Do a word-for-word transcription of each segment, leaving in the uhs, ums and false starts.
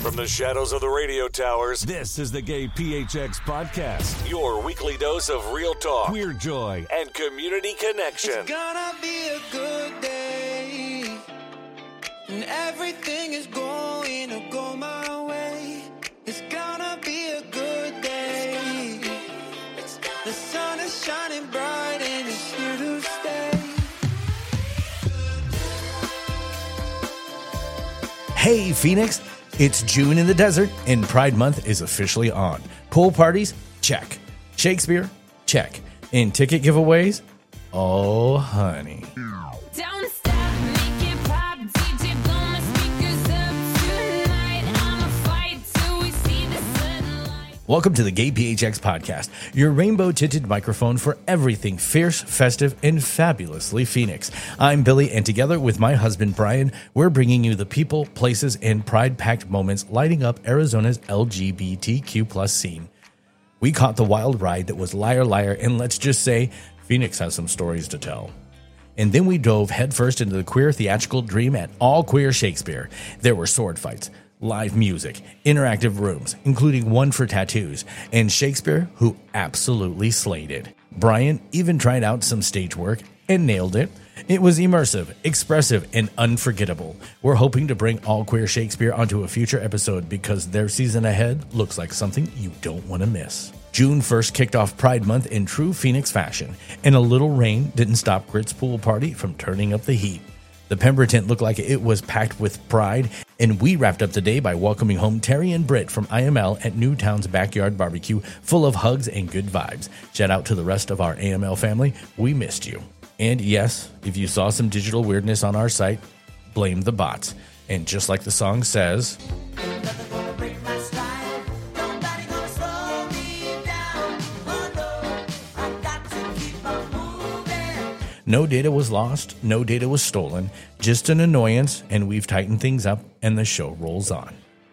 From the shadows of the radio towers, this is the Gay P H X Podcast. Your weekly dose of real talk, queer joy, and community connection. It's gonna be a good day, and everything is going to go my way. It's gonna be a good day. The sun is shining bright and it's here to stay. Hey, Phoenix. It's June in the desert, and Pride Month is officially on. Pool parties? Check. Shakespeare? Check. And ticket giveaways? Oh, honey. Don't stop, make it pop, D J blow my speakers up tonight. I'ma fight till we see the sunlight. Welcome to the Gay P H X Podcast, your rainbow-tinted microphone for everything fierce, festive, and fabulously Phoenix. I'm Billy, and together with my husband, Brian, we're bringing you the people, places, and pride-packed moments lighting up Arizona's L G B T Q plus scene. We caught the wild ride that was Liar Liar, and let's just say, Phoenix has some stories to tell. And then we dove headfirst into the queer theatrical dream at All Queer Shakespeare. There were sword fights, live music, interactive rooms, including one for tattoos, and Shakespeare, who absolutely slayed it. Brian even tried out some stage work and nailed it. It was immersive, expressive, and unforgettable. We're hoping to bring All Queer Shakespeare onto a future episode because their season ahead looks like something you don't want to miss. June first kicked off Pride Month in true Phoenix fashion, and a little rain didn't stop Grit's pool party from turning up the heat. The Pemberton looked like it was packed with pride, and we wrapped up the day by welcoming home Terry and Britt from I M L at Newtown's Backyard Barbecue, full of hugs and good vibes. Shout out to the rest of our A M L family. We missed you. And yes, if you saw some digital weirdness on our site, blame the bots. And just like the song says, no data was lost, no data was stolen, just an annoyance, and we've tightened things up, and the show rolls on.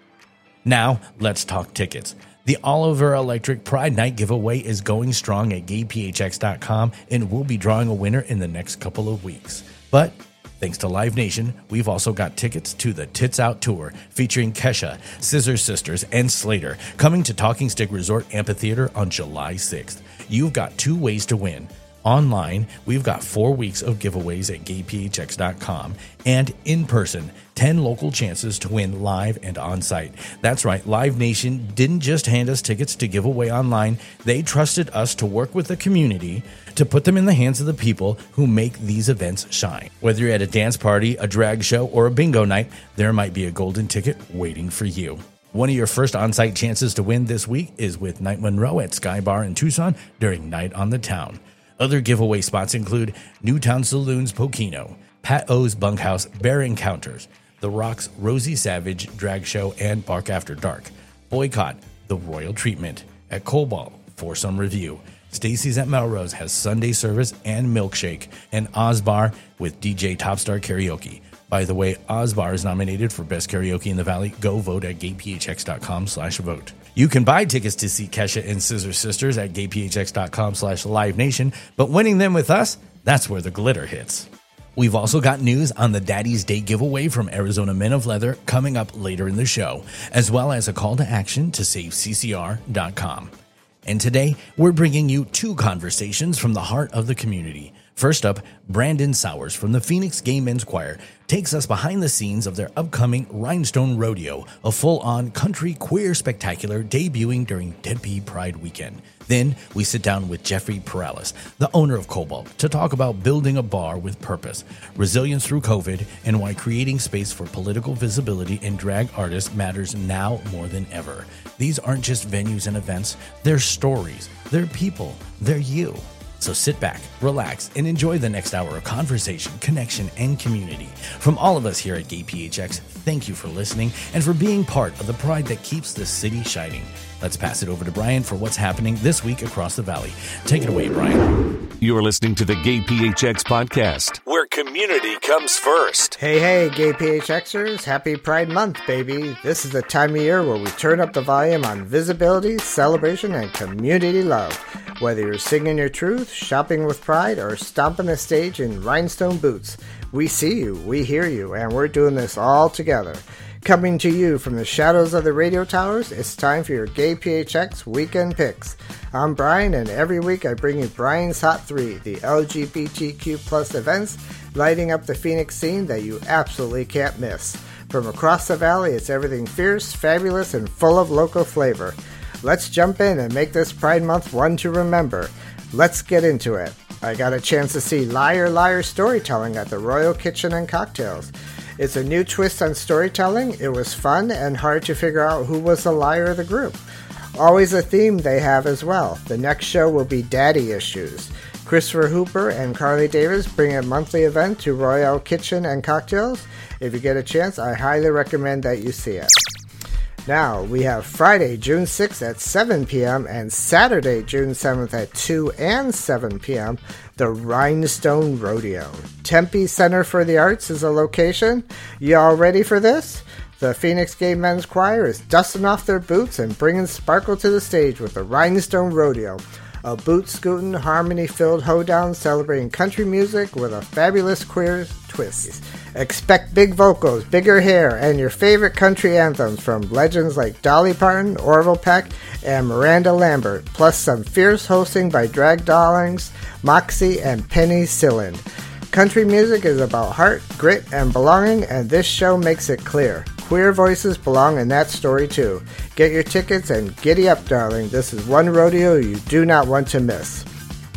Now, let's talk tickets. The Oliver Electric Pride Night giveaway is going strong at gay p h x dot com, and we'll be drawing a winner in the next couple of weeks. But thanks to Live Nation, we've also got tickets to the Tits Out Tour featuring Kesha, Scissor Sisters, and Slater coming to Talking Stick Resort Amphitheater on July sixth. You've got two ways to win. Online, we've got four weeks of giveaways at gay p h x dot com, and in person, ten local chances to win live and on-site. That's right, Live Nation didn't just hand us tickets to give away online. They trusted us to work with the community to put them in the hands of the people who make these events shine. Whether you're at a dance party, a drag show, or a bingo night, there might be a golden ticket waiting for you. One of your first on-site chances to win this week is with Night Monroe at Sky Bar in Tucson during Night on the Town. Other giveaway spots include Newtown Saloon's Pokino, Pat O's Bunkhouse Bear Encounters, The Rock's Rosie Savage Drag Show and Bark After Dark, Boycott, The Royal Treatment, at Cobalt, Foursome Review, Stacy's at Melrose has Sunday Service and Milkshake, and Ozbar with D J Topstar Karaoke. By the way, Ozbar is nominated for Best Karaoke in the Valley. Go vote at gay p h x dot com slash vote. You can buy tickets to see Kesha and Scissor Sisters at gay p h x dot com slash live nation, but winning them with us, that's where the glitter hits. We've also got news on the Daddy's Day giveaway from Arizona Men of Leather coming up later in the show, as well as a call to action to save c c r dot com. And today, we're bringing you two conversations from the heart of the community. First up, Brandon Sowers from the Phoenix Gay Men's Choir takes us behind the scenes of their upcoming Rhinestone Rodeo, a full-on country queer spectacular debuting during Deadbeat Pride Weekend. Then we sit down with Jeffrey Perales, the owner of Cobalt, to talk about building a bar with purpose, resilience through COVID, and why creating space for political visibility in drag artists matters now more than ever. These aren't just venues and events, they're stories, they're people, they're you. So sit back, relax, and enjoy the next hour of conversation, connection, and community. From all of us here at Gay P H X, thank you for listening and for being part of the pride that keeps the city shining. Let's pass it over to Brian for what's happening this week across the valley. Take it away, Brian. You're listening to the Gay P H X Podcast, where community comes first. Hey, hey, Gay P H Xers, happy Pride Month, baby. This is the time of year where we turn up the volume on visibility, celebration, and community love. Whether you're singing your truth, shopping with pride, or stomping the stage in rhinestone boots, we see you, we hear you, and we're doing this all together. Coming to you from the shadows of the radio towers, it's time for your Gay P H X Weekend Picks. I'm Brian, and every week I bring you Brian's Hot three, the L G B T Q plus events lighting up the Phoenix scene that you absolutely can't miss. From across the valley, it's everything fierce, fabulous, and full of local flavor. Let's jump in and make this Pride Month one to remember. Let's get into it. I got a chance to see Liar Liar storytelling at the Royal Kitchen and Cocktails. It's a new twist on storytelling. It was fun and hard to figure out who was the liar of the group. Always a theme they have as well. The next show will be Daddy Issues. Christopher Hooper and Carly Davis bring a monthly event to Royal Kitchen and Cocktails. If you get a chance, I highly recommend that you see it. Now, we have Friday, June sixth at seven p.m. and Saturday, June seventh at two and seven p.m., the Rhinestone Rodeo. Tempe Center for the Arts is a location. Y'all ready for this? The Phoenix Gay Men's Choir is dusting off their boots and bringing sparkle to the stage with the Rhinestone Rodeo, a boot-scooting, harmony-filled hoedown celebrating country music with a fabulous queer twist. Expect big vocals, bigger hair, and your favorite country anthems from legends like Dolly Parton, Orville Peck, and Miranda Lambert, plus some fierce hosting by drag darlings Moxie and Penny Silland. Country music is about heart, grit, and belonging, and this show makes it clear. Queer voices belong in that story too. Get your tickets and giddy up, darling. This is one rodeo you do not want to miss.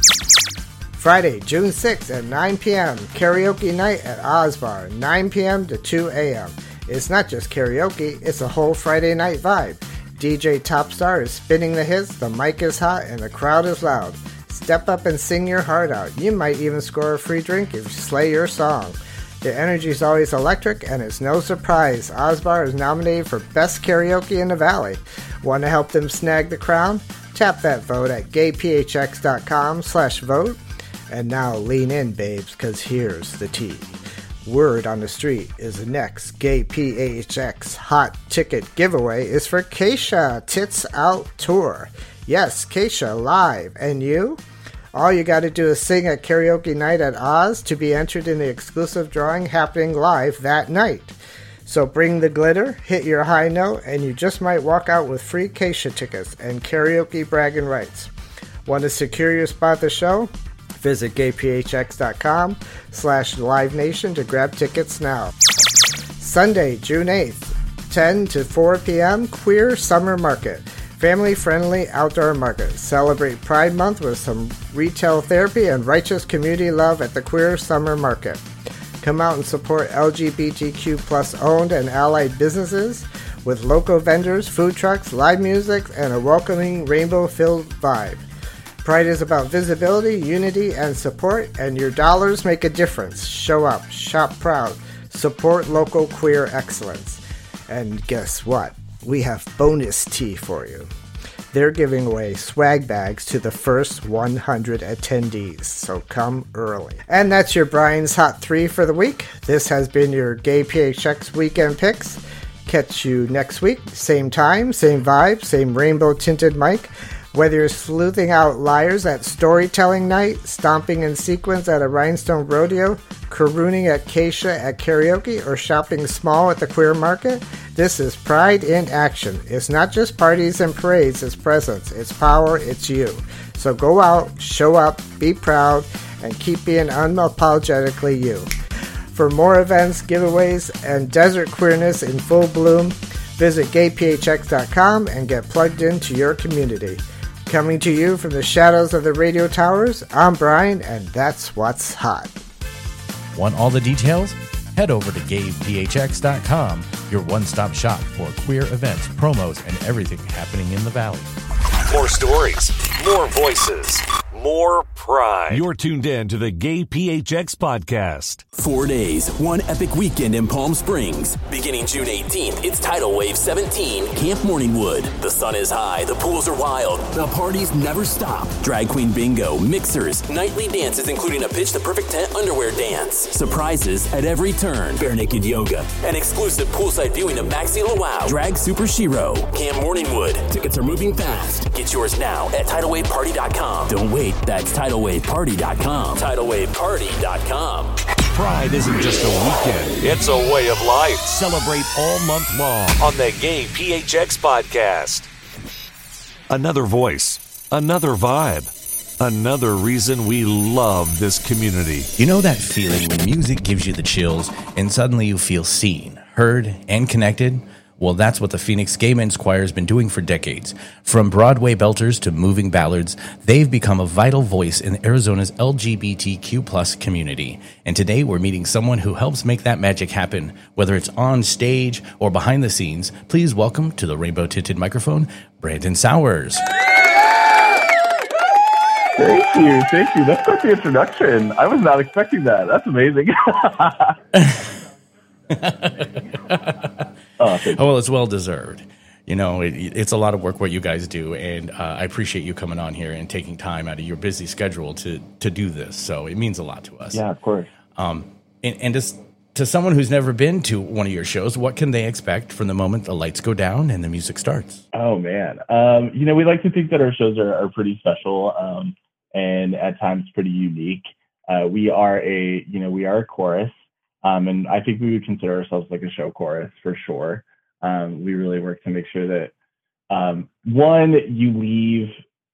Friday, June sixth at nine p.m., karaoke night at Ozbar, nine p.m. to two a.m. It's not just karaoke, it's a whole Friday night vibe. D J Topstar is spinning the hits, the mic is hot, and the crowd is loud. Step up and sing your heart out. You might even score a free drink if you slay your song. The energy is always electric, and it's no surprise Ozbar is nominated for Best Karaoke in the Valley. Want to help them snag the crown? Tap that vote at gayphx.com slash vote. And now lean in, babes, because here's the tea. Word on the street is the next Gay P H X hot ticket giveaway is for Keisha Tits Out Tour. Yes, Keisha live. And you? All you got to do is sing at karaoke night at Oz to be entered in the exclusive drawing happening live that night. So bring the glitter, hit your high note, and you just might walk out with free Keisha tickets and karaoke bragging rights. Want to secure your spot at the show? Visit gayphx.com slash Live Nation to grab tickets now. Sunday, June eighth, ten to four p.m., Queer Summer Market. Family-friendly outdoor market. Celebrate Pride Month with some retail therapy and righteous community love at the Queer Summer Market. Come out and support L G B T Q plus owned and allied businesses with local vendors, food trucks, live music, and a welcoming rainbow-filled vibe. Pride is about visibility, unity, and support, and your dollars make a difference. Show up, shop proud, support local queer excellence. And guess what? We have bonus tea for you. They're giving away swag bags to the first one hundred attendees, so come early. And that's your Brian's Hot three for the week. This has been your Gay P H X Weekend Picks. Catch you next week, same time, same vibe, same rainbow-tinted mic. Whether you're sleuthing out liars at storytelling night, stomping in sequins at a Rhinestone Rodeo, carooning at Keisha at karaoke, or shopping small at the queer market, this is Pride in action. It's not just parties and parades, it's presence, it's power, it's you. So go out, show up, be proud, and keep being unapologetically you. For more events, giveaways, and desert queerness in full bloom, visit gay p h x dot com and get plugged into your community. Coming to you from the shadows of the radio towers, I'm Brian, and that's what's hot. Want all the details? Head over to gay p h x dot com, your one-stop shop for queer events, promos, and everything happening in the Valley. More stories, more voices, more pride. You're tuned in to the Gay P H X podcast. Four days, one epic weekend in Palm Springs. Beginning June eighteenth, it's Tidal Wave seventeen, Camp Morningwood. The sun is high, the pools are wild, the parties never stop. Drag queen bingo, mixers, nightly dances including a Pitch the Perfect Tent underwear dance. Surprises at every turn, bare naked yoga, an exclusive poolside viewing of Maxi Luau, Drag Super Shiro, Camp Morningwood. Tickets are moving fast. Get yours now at tidal wave party dot com. Don't wait, that's tidal wave party dot com. tidal wave party dot com. Pride isn't just a weekend. It's a way of life. Celebrate all month long. On the Gay P H X podcast. Another voice, another vibe, another reason we love this community. You know that feeling when music gives you the chills and suddenly you feel seen, heard, and connected? Well, that's what the Phoenix Gay Men's Choir has been doing for decades. From Broadway belters to moving ballads, they've become a vital voice in Arizona's L G B T Q plus community. And today we're meeting someone who helps make that magic happen. Whether it's on stage or behind the scenes, please welcome to the rainbow-tinted microphone, Brandon Sowers. Thank you, thank you. That's quite the introduction. I was not expecting that. That's amazing. Oh, well, it's well deserved. You know, it, it's a lot of work what you guys do, and uh, I appreciate you coming on here and taking time out of your busy schedule to to do this. So it means a lot to us. Yeah, of course. Um, and, and just to someone who's never been to one of your shows, what can they expect from the moment the lights go down and the music starts? Oh man, um, you know, we like to think that our shows are, are pretty special um, and at times pretty unique. Uh, we are a, you know, we are a chorus. Um, and I think we would consider ourselves like a show chorus for sure. Um, we really work to make sure that, um, one, you leave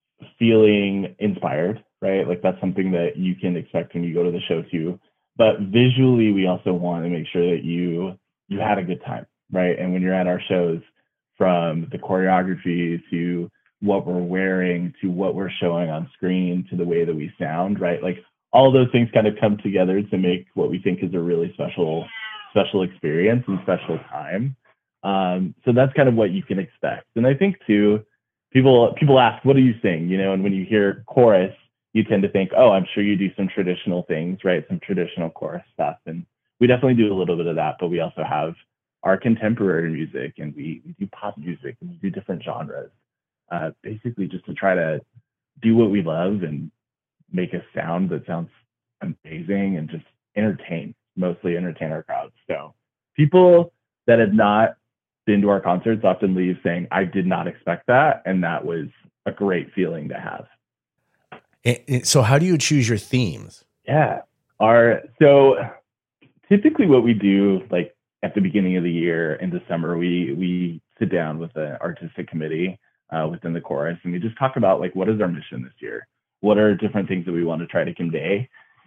feeling inspired, right? Like that's something that you can expect when you go to the show too. But visually, we also want to make sure that you you had a good time, right? And when you're at our shows, from the choreography to what we're wearing to what we're showing on screen to the way that we sound, right? Like all those things kind of come together to make what we think is a really special, special experience and special time. Um, so that's kind of what you can expect. And I think too, people people ask, what do you sing? You know, and when you hear chorus, you tend to think, oh, I'm sure you do some traditional things, right? Some traditional chorus stuff. And we definitely do a little bit of that, but we also have our contemporary music and we, we do pop music and we do different genres, uh, basically just to try to do what we love and make a sound that sounds amazing and just entertain, mostly entertain our crowds. So people that have not been to our concerts often leave saying, I did not expect that. And that was a great feeling to have. It, it, so how do you choose your themes? Yeah. Our, so typically what we do, like at the beginning of the year in December, we, we sit down with an artistic committee uh, within the chorus and we just talk about like, what is our mission this year? What are different things that we want to try to convey?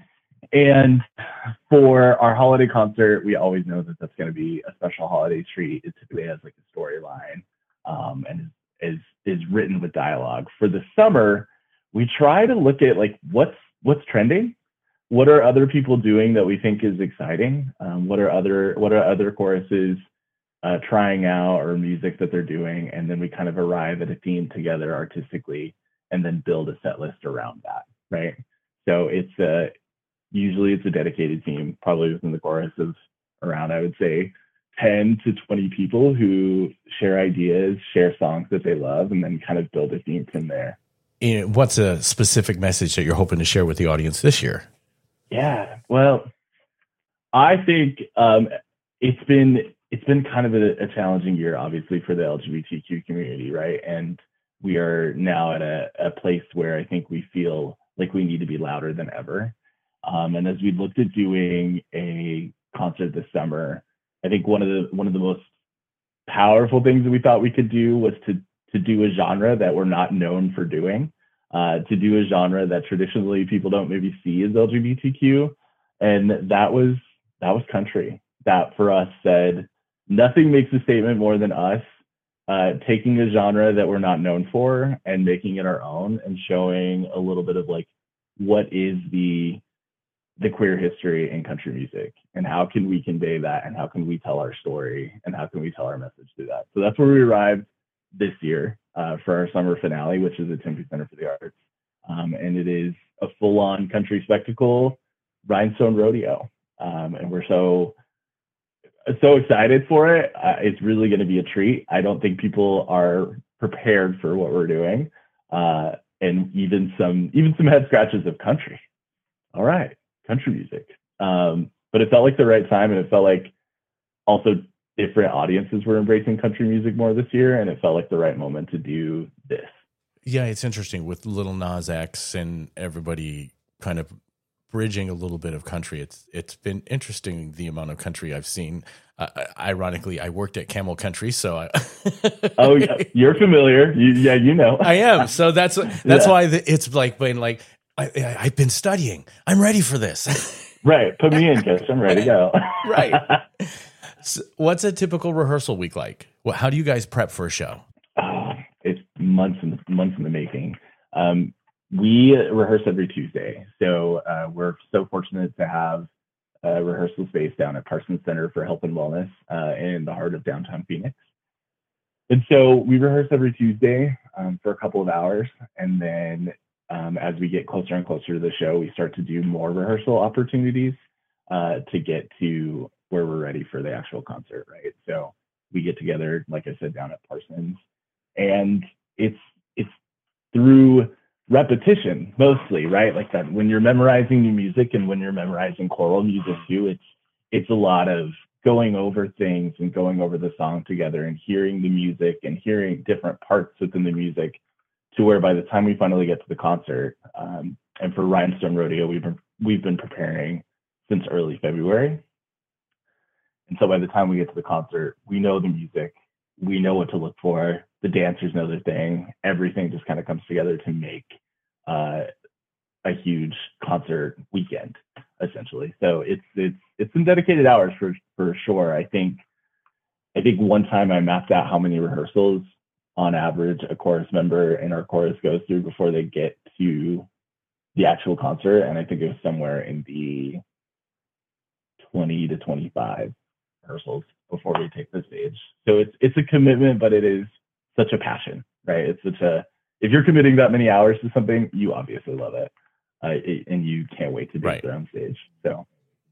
And for our holiday concert, we always know that that's going to be a special holiday treat. It typically has like a storyline um, and is, is written with dialogue. For the summer, we try to look at like what's what's trending, what are other people doing that we think is exciting, um, what are other what are other choruses uh, trying out or music that they're doing, and then we kind of arrive at a theme together artistically. And then build a set list around that, right? So it's a, usually it's a dedicated team, probably within the chorus of around, I would say, ten to twenty people who share ideas, share songs that they love, and then kind of build a theme from there. And what's a specific message that you're hoping to share with the audience this year? Yeah, well, I think um, it's been it's been kind of a, a challenging year, obviously, for the L G B T Q community, right? And we are now at a, a place where I think we feel like we need to be louder than ever. Um, and as we looked at doing a concert this summer, I think one of the one of the most powerful things that we thought we could do was to to do a genre that we're not known for doing, uh, to do a genre that traditionally people don't maybe see as L G B T Q, and that was that was country. That for us said nothing makes a statement more than us. Uh, taking a genre that we're not known for and making it our own and showing a little bit of like, what is the the queer history in country music and how can we convey that and how can we tell our story and how can we tell our message through that? So that's where we arrived this year uh, for our summer finale, which is at Tempe Center for the Arts. Um, and it is a full-on country spectacle, Rhinestone Rodeo. Um, and we're so so excited for it. Uh, it's really going to be a treat. I don't think people are prepared for what we're doing. Uh, and even some, even some head scratches of country. All right. Country music. Um, but it felt like the right time. And it felt like also different audiences were embracing country music more this year. And it felt like the right moment to do this. Yeah. It's interesting with Lil Nas X and everybody kind of bridging a little bit of country. It's it's been interesting the amount of country I've seen. Uh, ironically, I worked at Camel Country, so I. Oh, yeah, you're familiar. You, yeah, you know. I am. So that's that's Yeah. why the, it's like been like I, I, I've been studying. I'm ready for this. Right. Put me in, Chris. I'm ready to go. Right. So what's a typical rehearsal week like? Well, how do you guys prep for a show? Oh, it's months and months in the making. Um, we rehearse every Tuesday, so uh, we're so fortunate to have a rehearsal space down at Parsons Center for Health and Wellness uh, in the heart of downtown Phoenix. And so we rehearse every Tuesday um, for a couple of hours, and then um, as we get closer and closer to the show, we start to do more rehearsal opportunities uh, to get to where we're ready for the actual concert, right? So we get together, like I said, down at Parsons, and it's it's through repetition mostly, right? Like that when you're memorizing new music and when you're memorizing choral music too, it's it's a lot of going over things and going over the song together and hearing the music and hearing different parts within the music to where by the time we finally get to the concert, um, and for Rhinestone Rodeo, we've been we've been preparing since early February. And so by the time we get to the concert, we know the music, we know what to look for, the dancers know their thing, everything just kind of comes together to make uh, a huge concert weekend, essentially. So it's it's it's some dedicated hours for for sure. I think I think one time I mapped out how many rehearsals on average a chorus member in our chorus goes through before they get to the actual concert, and I think it was somewhere in the twenty to twenty-five rehearsals before we take the stage. So it's it's a commitment, but it is such a passion, right? It's such a, if you're committing that many hours to something, you obviously love it, uh, it and you can't wait to do Right. it on stage. So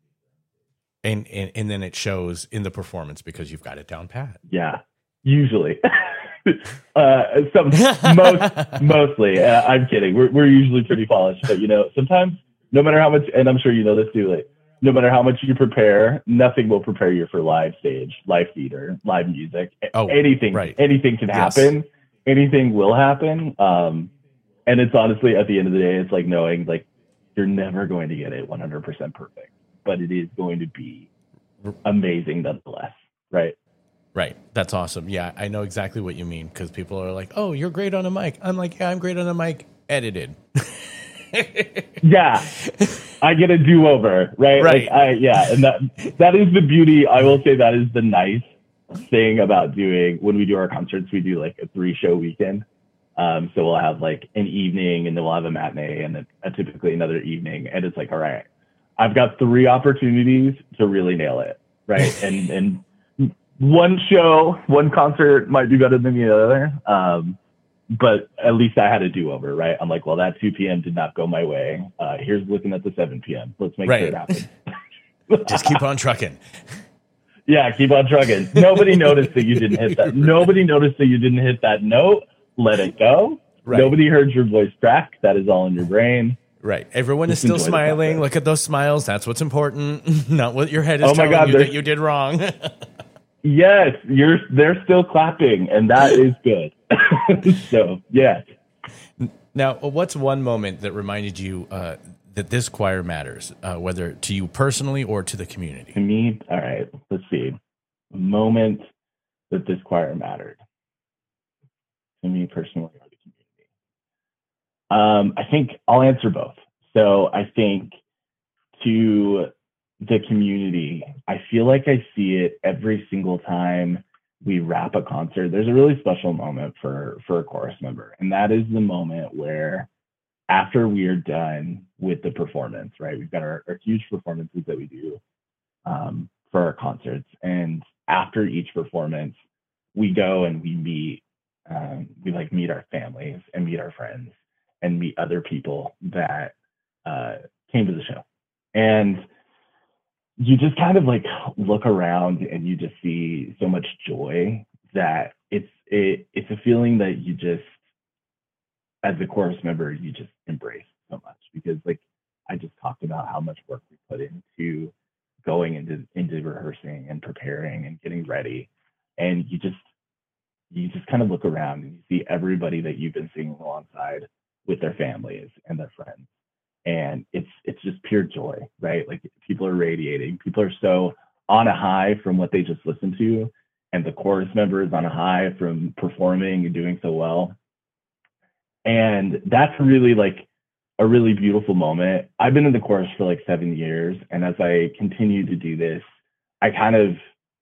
And, and and then it shows in the performance because you've got it down pat. yeah, usually. uh, some most mostly. Uh, I'm kidding. We're we're usually pretty polished, but you know, sometimes no matter how much, and I'm sure you know this too, like no matter how much you prepare, nothing will prepare you for live stage, live theater, live music. Oh, anything, right. anything can Yes. happen. Anything will happen. Um, and it's honestly, at the end of the day, it's like knowing like you're never going to get it one hundred percent perfect, but it is going to be amazing nonetheless, right? Right. That's awesome. Yeah, I know exactly what you mean because people are like, oh, you're great on a mic. I'm like, yeah, I'm great on a mic. Edited. Yeah, I get a do-over, right? Right. Like I, yeah, and that that is the beauty. I will say that is the nice thing about doing when we do our concerts. We do like a three-show weekend, um, so we'll have like an evening, and then we'll have a matinee, and then uh, typically another evening. And it's like, all right, I've got three opportunities to really nail it, right? and and one show, one concert might be better than the other. Um, But at least I had a do-over, right? I'm like, well, that two p.m. did not go my way. Uh, here's looking at the seven p.m. Let's make Right. sure it happens. Just keep on trucking. Yeah, keep on trucking. Nobody noticed that you didn't hit that. Nobody noticed that you didn't hit that note. Let it go. Right. Nobody heard your voice crack. That is all in your brain. Right. Everyone is Just still enjoy the smiling. process. Look at those smiles. That's what's important. Not what your head is Oh my telling God, you there's- that you did wrong. Yes, you're. They're still clapping, and that is good. So, yeah. Now, what's one moment that reminded you uh, that this choir matters, uh, whether to you personally or to the To community? me, all right, let's see. A moment that this choir mattered to me personally or the community. Um, I think I'll answer both. So I think to the community, I feel like I see it every single time we wrap a concert. There's a really special moment for for a chorus member, and that is the moment where after we are done with the performance, right? We've got our, our huge performances that we do um, for our concerts, and after each performance, we go and we meet, um, we like meet our families and meet our friends and meet other people that uh, came to the show, and you just kind of like look around and you just see so much joy that it's it, it's a feeling that you just, as a chorus member, you just embrace so much, because like I just talked about how much work we put into going into into rehearsing and preparing and getting ready, and you just you just kind of look around and you see everybody that you've been singing alongside with their families and their friends, and it's it's just pure joy, right? Like people are radiating. People are so on a high from what they just listened to, and the chorus member is on a high from performing and doing so well. And that's really like a really beautiful moment. I've been in the chorus for like seven years, and as I continue to do this, I kind of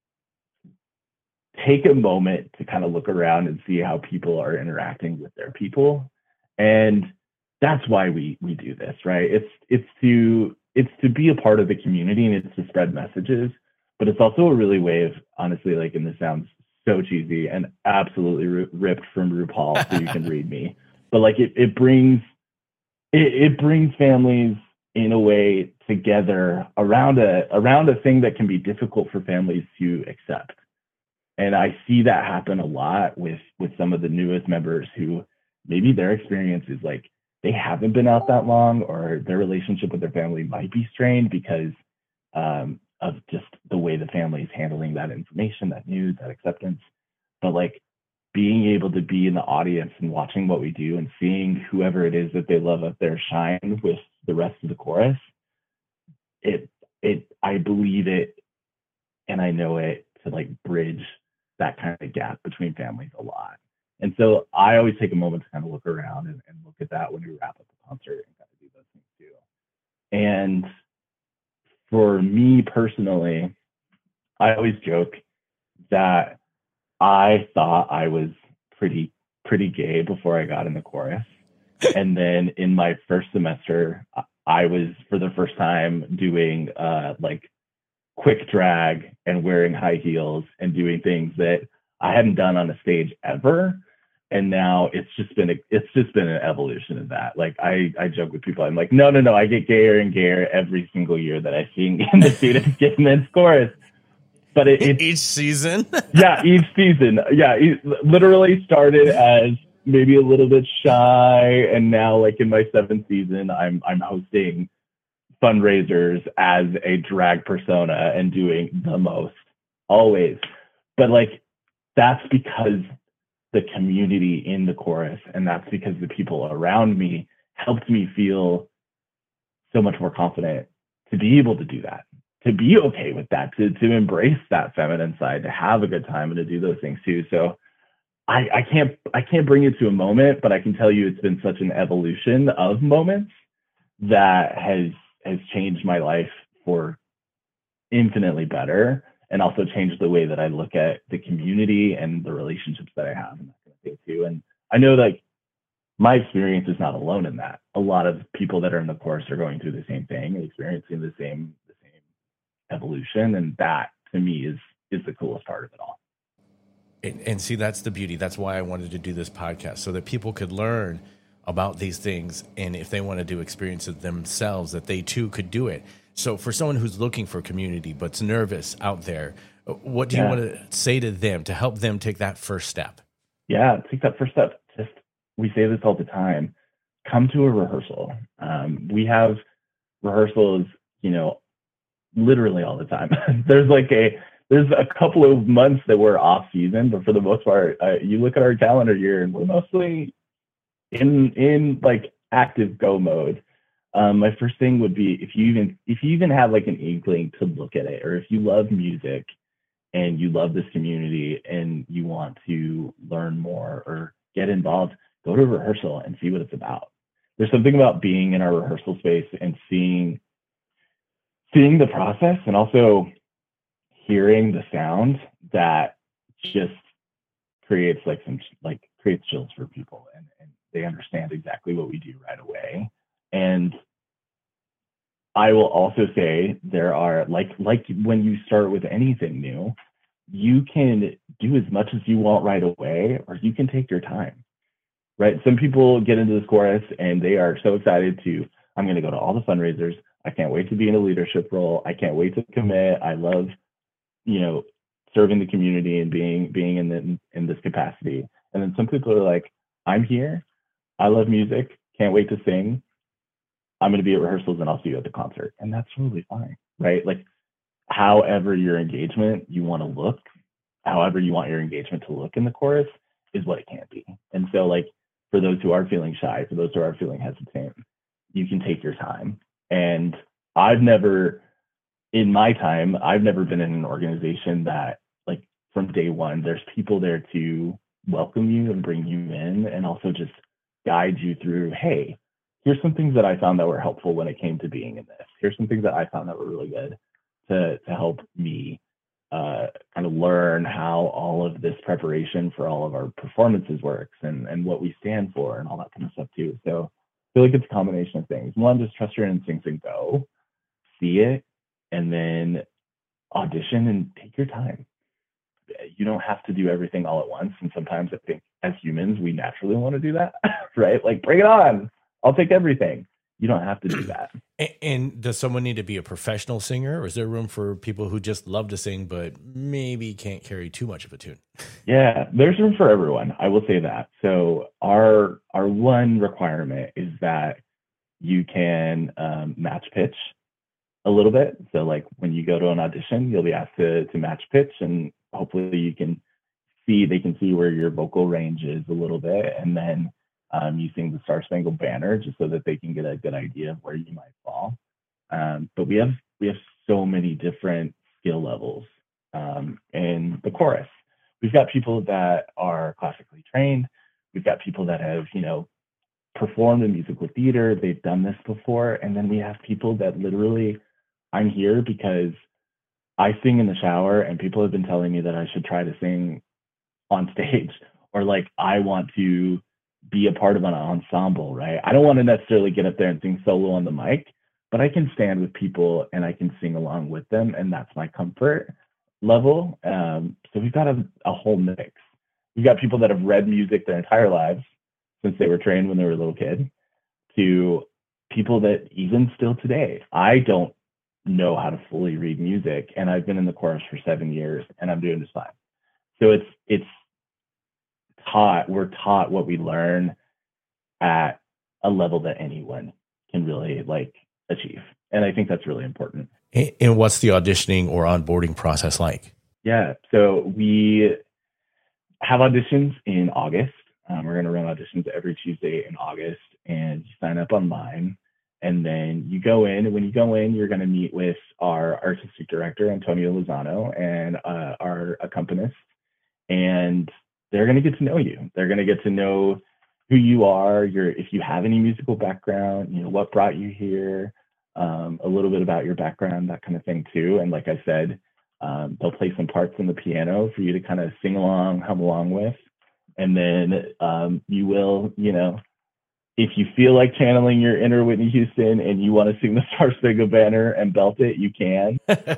take a moment to kind of look around and see how people are interacting with their people. And that's why we we do this, right? It's it's to it's to be a part of the community, and it's to spread messages, but it's also a really way of, honestly, like, and this sounds so cheesy and absolutely r- ripped from RuPaul, so you can read me, but like it it brings it, it brings families in a way together around a around a thing that can be difficult for families to accept. And I see that happen a lot with with some of the newest members who maybe their experience is like they haven't been out that long, or their relationship with their family might be strained because um, of just the way the family is handling that information, that news, that acceptance. But like being able to be in the audience and watching what we do and seeing whoever it is that they love up there shine with the rest of the chorus, it it I believe it, and I know it, to like bridge that kind of gap between families a lot. And so I always take a moment to kind of look around and, and look at that when we wrap up the concert and kind of do those things too. And for me personally, I always joke that I thought I was pretty, pretty gay before I got in the chorus. And then in my first semester, I was for the first time doing uh, like quick drag and wearing high heels and doing things that I hadn't done on a stage ever. And now it's just been a, it's just been an evolution of that. Like I, I joke with people, I'm like, no, no, no, I get gayer and gayer every single year that I sing in the Students Gay Men's Chorus. But it, it each season, yeah, each season, yeah, it literally started as maybe a little bit shy, and now like in my seventh season, I'm I'm hosting fundraisers as a drag persona and doing the most always. But like that's because the community in the chorus, and that's because the people around me helped me feel so much more confident to be able to do that, to be okay with that, to to embrace that feminine side, to have a good time and to do those things too. So I, I can't I can't bring it to a moment, but I can tell you it's been such an evolution of moments that has has changed my life for infinitely better, and also changed the way that I look at the community and the relationships that I have and that kind of thing too. And I know like my experience is not alone in that. A lot of people that are in the course are going through the same thing and experiencing the same the same evolution. And that to me is is the coolest part of it all. And, and see, that's the beauty. That's why I wanted to do this podcast, so that people could learn about these things. And if they want to do experiences themselves, that they too could do it. So for someone who's looking for community but's nervous out there, what do you Yeah. want to say to them to help them take that first step? Yeah, take that first step. Just, we say this all the time. Come to a rehearsal. Um, we have rehearsals, you know, literally all the time. There's like a, there's a couple of months that we're off season, but for the most part, uh, you look at our calendar year and we're mostly in, in like active go mode. Um, my first thing would be if you even if you even have like an inkling to look at it, or if you love music and you love this community and you want to learn more or get involved, go to a rehearsal and see what it's about. There's something about being in our rehearsal space and seeing seeing the process and also hearing the sound that just creates like some like creates chills for people, and, and they understand exactly what we do right away. And I will also say there are like like when you start with anything new, you can do as much as you want right away, or you can take your time, right? Some people get into this chorus and they are so excited to, I'm going to go to all the fundraisers. I can't wait to be in a leadership role. I can't wait to commit. I love, you know, serving the community and being being in the, in this capacity. And then some people are like, I'm here. I love music. Can't wait to sing. I'm going to be at rehearsals and I'll see you at the concert. And that's totally fine, right? Like, however your engagement you want to look, however you want your engagement to look in the chorus is what it can be. And so, like, for those who are feeling shy, for those who are feeling hesitant, you can take your time. And I've never, in my time, I've never been in an organization that, like, from day one, there's people there to welcome you and bring you in, and also just guide you through, hey, here's some things that I found that were helpful when it came to being in this. Here's some things that I found that were really good to, to help me uh, kind of learn how all of this preparation for all of our performances works, and, and what we stand for and all that kind of stuff too. So I feel like it's a combination of things. One, just trust your instincts and go, see it, and then audition and take your time. You don't have to do everything all at once. And sometimes I think as humans, we naturally want to do that, right? Like, bring it on. I'll take everything. You don't have to do that. And, and does someone need to be a professional singer, or is there room for people who just love to sing but maybe can't carry too much of a tune? Yeah, there's room for everyone. I will say that. So our our one requirement is that you can um, match pitch a little bit. So like when you go to an audition, you'll be asked to to match pitch, and hopefully you can see they can see where your vocal range is a little bit, and then Um, you sing the Star Spangled Banner just so that they can get a good idea of where you might fall. Um, but we have we have so many different skill levels um, in the chorus. We've got people that are classically trained. We've got people that have, you know, performed in musical theater. They've done this before. And then we have people that literally, I'm here because I sing in the shower and people have been telling me that I should try to sing on stage, or like I want to be a part of an ensemble, right? I don't want to necessarily get up there and sing solo on the mic, but I can stand with people and I can sing along with them, and that's my comfort level. Um, so we've got a, a whole mix. We've got people that have read music their entire lives since they were trained when they were a little kid, to people that even still today, I don't know how to fully read music, and I've been in the chorus for seven years and I'm doing just fine. So it's it's taught, we're taught what we learn at a level that anyone can really like achieve. And I think that's really important. And what's the auditioning or onboarding process like? Yeah. So we have auditions in August. Um, we're going to run auditions every Tuesday in August, and you sign up online, and then you go in. And when you go in, you're going to meet with our artistic director, Antonio Lozano, and uh, our accompanist, and they're going to get to know you. They're going to get to know who you are, your, if you have any musical background, you know, what brought you here, um, a little bit about your background, that kind of thing too. And like I said, um, they'll play some parts on the piano for you to kind of sing along, hum along with. And then um, you will, you know, if you feel like channeling your inner Whitney Houston and you want to sing the Star Spangled Banner and belt it, you can.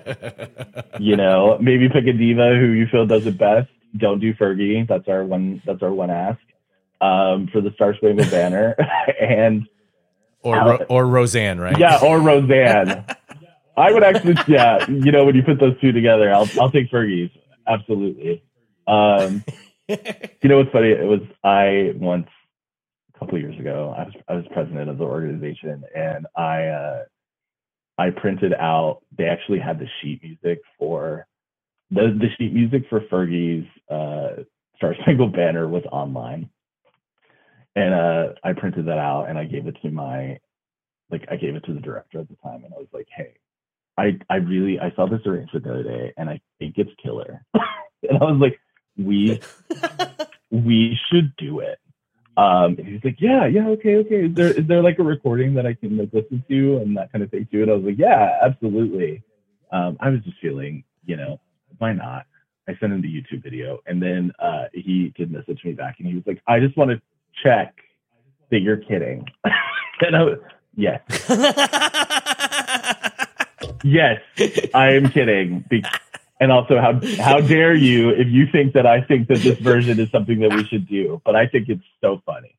You know, maybe pick a diva who you feel does it best. Don't do Fergie. That's our one. That's our one ask um, for the Star Spangled Banner, and or Ro- or Roseanne, right? Yeah, or Roseanne. I would actually, yeah. You know, when you put those two together, I'll I'll take Fergie's. Absolutely. Um, you know what's funny? It was I once a couple of years ago. I was I was president of the organization, and I uh, I printed out. They actually had the sheet music for. The, the sheet music for Fergie's uh, Star Spangled Banner was online, and uh, I printed that out and I gave it to my, like I gave it to the director at the time, and I was like, hey, I I really I saw this arrangement the other day and I think it's killer, and I was like, we we should do it. Um, and he's like, yeah, yeah, okay, okay. Is there is there like a recording that I can like listen to and that kind of thing too? And I was like, yeah, absolutely. Um, I was just feeling, you know. Why not? I sent him the YouTube video, and then uh, he did message me back, and he was like, I just want to check that you're kidding. And I was, yes. Yes, I am kidding. Be- and also, how how dare you if you think that I think that this version is something that we should do, but I think it's so funny.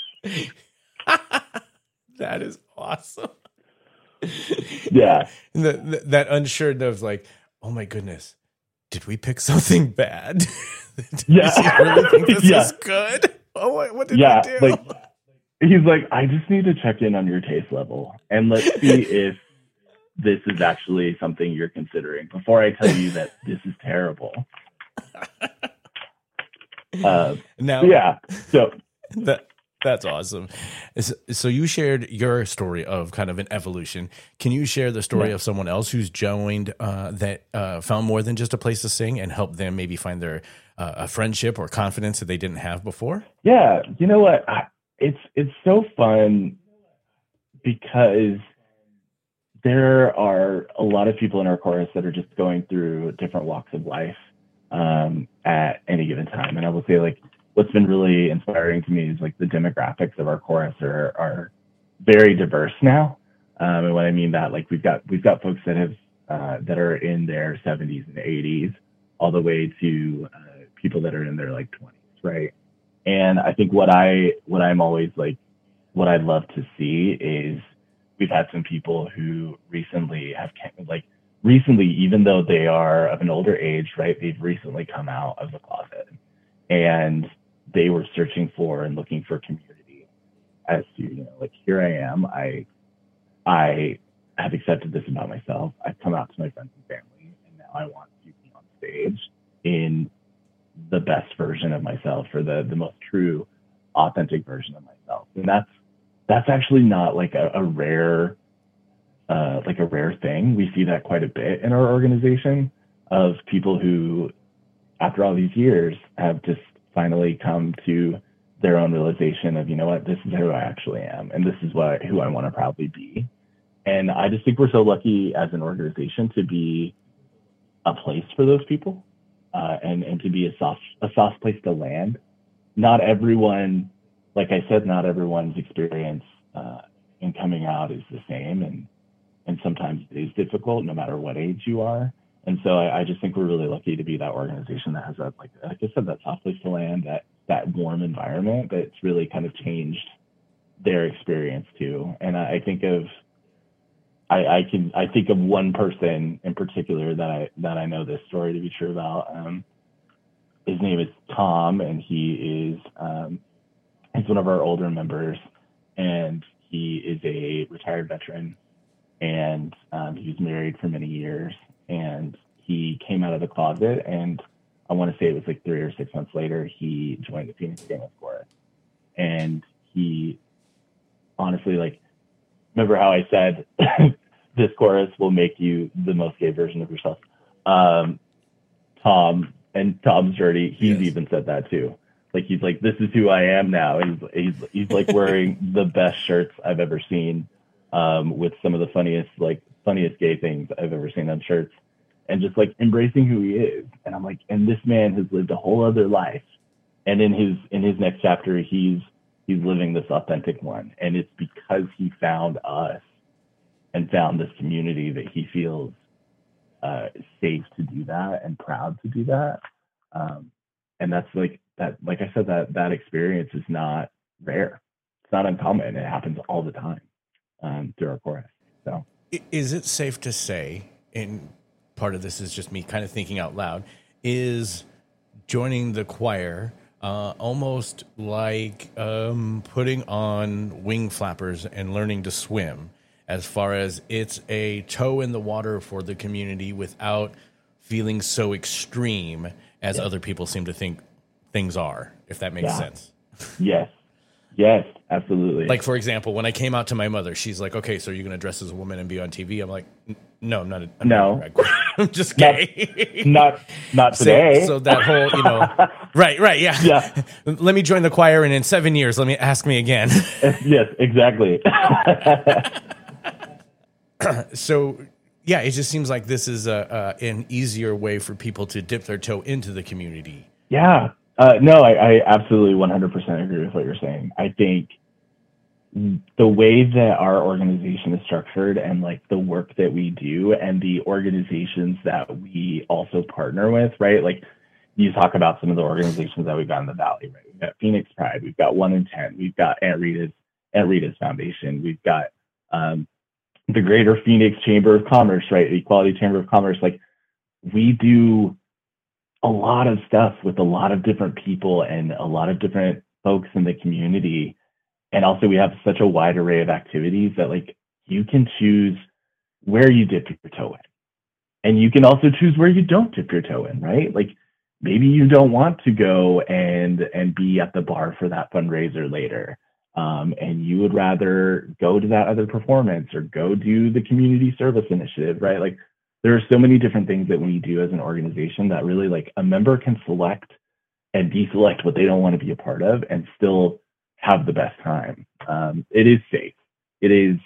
That is awesome. Yeah. The, the, that unsure of like, oh my goodness. Did we pick something bad? Did Yeah. you really think this Yeah. is good? Oh, what, what did Yeah, we do? like he's like, I just need to check in on your taste level and let's see if this is actually something you're considering before I tell you that this is terrible. Uh, now, yeah. So that That's awesome. So so you shared your story of kind of an evolution. Can you share the story Yeah. of someone else who's joined uh, that uh, found more than just a place to sing and helped them maybe find their uh, a friendship or confidence that they didn't have before? Yeah, you know what? I, it's it's so fun because there are a lot of people in our chorus that are just going through different walks of life um, at any given time. And I will say, like, what's been really inspiring to me is like the demographics of our chorus are are very diverse now. Um, and what I mean that, like, we've got we've got folks that have uh, that are in their seventies and eighties, all the way to uh, people that are in their like twenties, right? And I think what I what I'm always like, what I'd love to see is we've had some people who recently have like recently, even though they are of an older age, right? They've recently come out of the closet, and they were searching for and looking for community. As to, you know, like, here I am. I I have accepted this about myself. I've come out to my friends and family, and now I want to be on stage in the best version of myself, or the the most true, authentic version of myself. And that's that's actually not like a, a rare uh, like a rare thing. We see that quite a bit in our organization, of people who, after all these years, have just finally come to their own realization of, you know what, this is who I actually am, and this is what who I want to proudly be. And I just think we're so lucky as an organization to be a place for those people, uh, and and to be a soft a soft place to land. Not everyone, like I said, not everyone's experience uh, in coming out is the same, and and sometimes it is difficult, no matter what age you are. And so I, I just think we're really lucky to be that organization that has that, like like I said, that soft place to land, that that warm environment that's really kind of changed their experience too. And I, I think of I, I can I think of one person in particular that I that I know this story to be true about. Um, his name is Tom, and he is um, he's one of our older members, and he is a retired veteran, and um, he was married for many years, and he came out of the closet, and I want to say it was like three or six months later, he joined the Phoenix Famous Chorus. And he honestly, like, remember how I said this chorus will make you the most gay version of yourself? Um, Tom, and Tom's dirty, he's Yes. even said that too. Like, he's like, this is who I am now. He's he's he's like wearing the best shirts I've ever seen, um, with some of the funniest like funniest gay things I've ever seen on shirts, and just like embracing who he is. And I'm like, and this man has lived a whole other life, and in his in his next chapter, he's he's living this authentic one. And it's because he found us and found this community that he feels uh, safe to do that and proud to do that. Um, and that's like that. Like I said, that that experience is not rare. It's not uncommon. It happens all the time um, through our chorus. So, I- Is it safe to say, and part of this is just me kind of thinking out loud, is joining the choir uh, almost like um, putting on wing flappers and learning to swim, as far as it's a toe in the water for the community without feeling so extreme as Yeah. other people seem to think things are, if that makes Yeah. sense. yes, yes, absolutely. Like, for example, when I came out to my mother, she's like, okay, so you're going to dress as a woman and be on T V? I'm like, "N- no, I'm not. A, I'm No. not a drag queen. I'm just gay. not not So- today. So, that whole, you know, right, right, yeah. Yeah. Let me join the choir, and in seven years, let me ask me again. Yes, exactly. So, yeah, it just seems like this is a, a an easier way for people to dip their toe into the community. Yeah. Uh, no, I, I absolutely one hundred percent agree with what you're saying. I think the way that our organization is structured, and like the work that we do, and the organizations that we also partner with, right? Like, you talk about some of the organizations that we've got in the Valley, right? We've got Phoenix Pride, we've got One in Ten, we've got Aunt Rita's Aunt Rita's Foundation, we've got um, the Greater Phoenix Chamber of Commerce, right? The Equality Chamber of Commerce. Like, we do a lot of stuff with a lot of different people and a lot of different folks in the community. And also, we have such a wide array of activities that, like, you can choose where you dip your toe in. And you can also choose where you don't dip your toe in, right? Like, maybe you don't want to go and and be at the bar for that fundraiser later. um, and you would rather go to that other performance or go do the community service initiative, right? Like there are so many different things that we do as an organization that really like a member can select and deselect what they don't want to be a part of and still have the best time. Um, it is safe. It is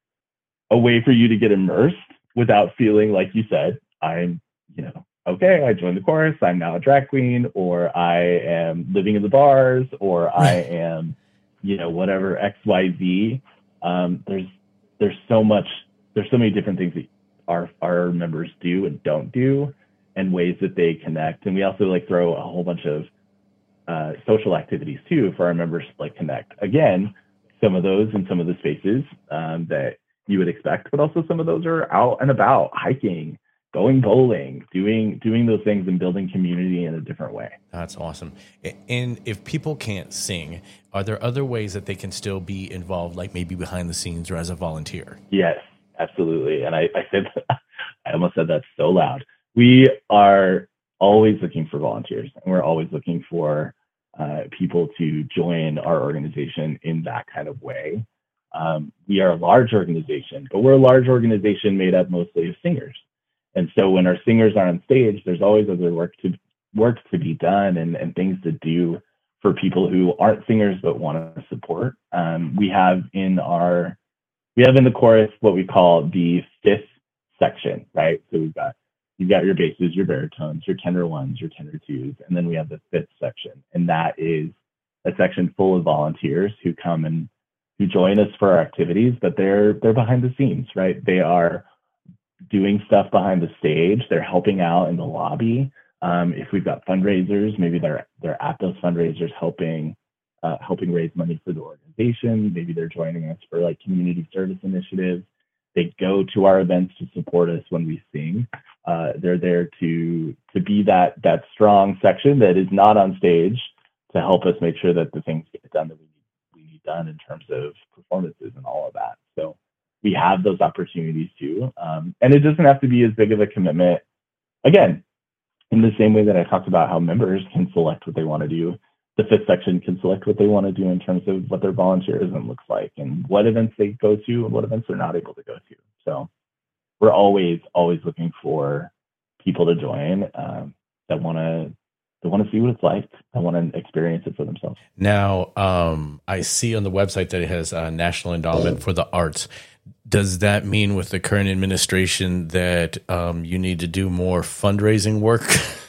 a way for you to get immersed without feeling like you said, I'm, you know, okay, I joined the chorus, I'm now a drag queen, or I am living in the bars, or I am, you know, whatever X Y Z. Um, there's there's so much, there's so many different things that our our members do and don't do, and ways that they connect. And we also like throw a whole bunch of uh, social activities too for our members to like connect. Again, some of those in some of the spaces um, that you would expect, but also some of those are out and about, hiking, going bowling, doing doing those things and building community in a different way. That's awesome. And if people can't sing, are there other ways that they can still be involved, like maybe behind the scenes or as a volunteer? Yes, absolutely. And I, I said, I almost said that so loud. We are always looking for volunteers, and we're always looking for uh, people to join our organization in that kind of way. Um, we are a large organization, but we're a large organization made up mostly of singers. And so when our singers are on stage, there's always other work to work to be done and, and things to do for people who aren't singers but want to support. Um, we have in our we have in the chorus what we call the fifth section, right? So we've got you've got your basses, your baritones, your tenor ones, your tenor twos, and then we have the fifth section, and that is a section full of volunteers who come and who join us for our activities, but they're they're behind the scenes, right? They are doing stuff behind the stage. They're helping out in the lobby. Um, if we've got fundraisers, maybe they're they're at those fundraisers helping uh, helping raise money for the organization. Maybe they're joining us for like community service initiatives. They go to our events to support us when we sing. Uh, they're there to to be that that strong section that is not on stage to help us make sure that the things get done that we need, we need done in terms of performances and all of that. So we have those opportunities too. Um, and it doesn't have to be as big of a commitment. Again, in the same way that I talked about how members can select what they want to do, the fifth section can select what they want to do in terms of what their volunteerism looks like and what events they go to and what events they're not able to go to. So we're always, always looking for people to join um, that want to They want to see what it's like. They want to experience it for themselves. Now, um, I see on the website that it has a National Endowment for the Arts. Does that mean with the current administration that um, you need to do more fundraising work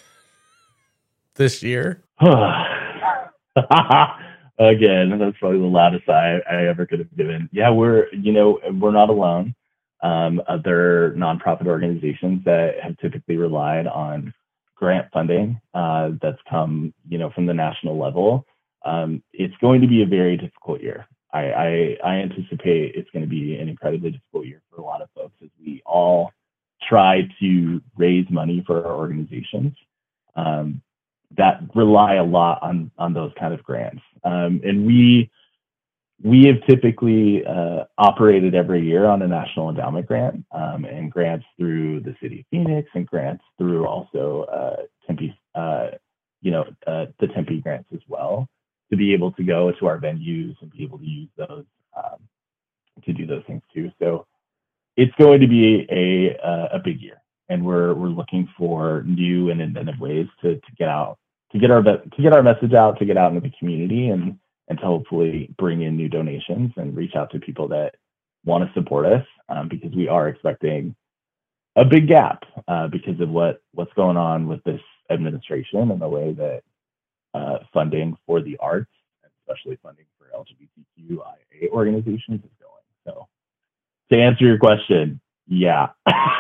this year? Again, that's probably the loudest I, I ever could have given. Yeah, we're, you know, we're not alone. Um, other nonprofit organizations that have typically relied on grant funding uh, that's come, you know, from the national level. Um, it's going to be a very difficult year. I, I, I anticipate it's going to be an incredibly difficult year for a lot of folks as we all try to raise money for our organizations um, that rely a lot on on those kind of grants. Um, and we we have typically uh, operated every year on a national endowment grant um, and grants through the city of Phoenix and grants through also uh, Tempe, uh, you know, uh, the Tempe grants as well, to be able to go to our venues and be able to use those um, to do those things too. So it's going to be a a, a big year, and we're we're looking for new and inventive ways to to get out to get our to get our message out, to get out into the community, and and to hopefully bring in new donations and reach out to people that want to support us um, because we are expecting a big gap uh, because of what what's going on with this administration and the way that uh, funding for the arts, especially funding for L G B T Q I A organizations, is going. So to answer your question, yeah,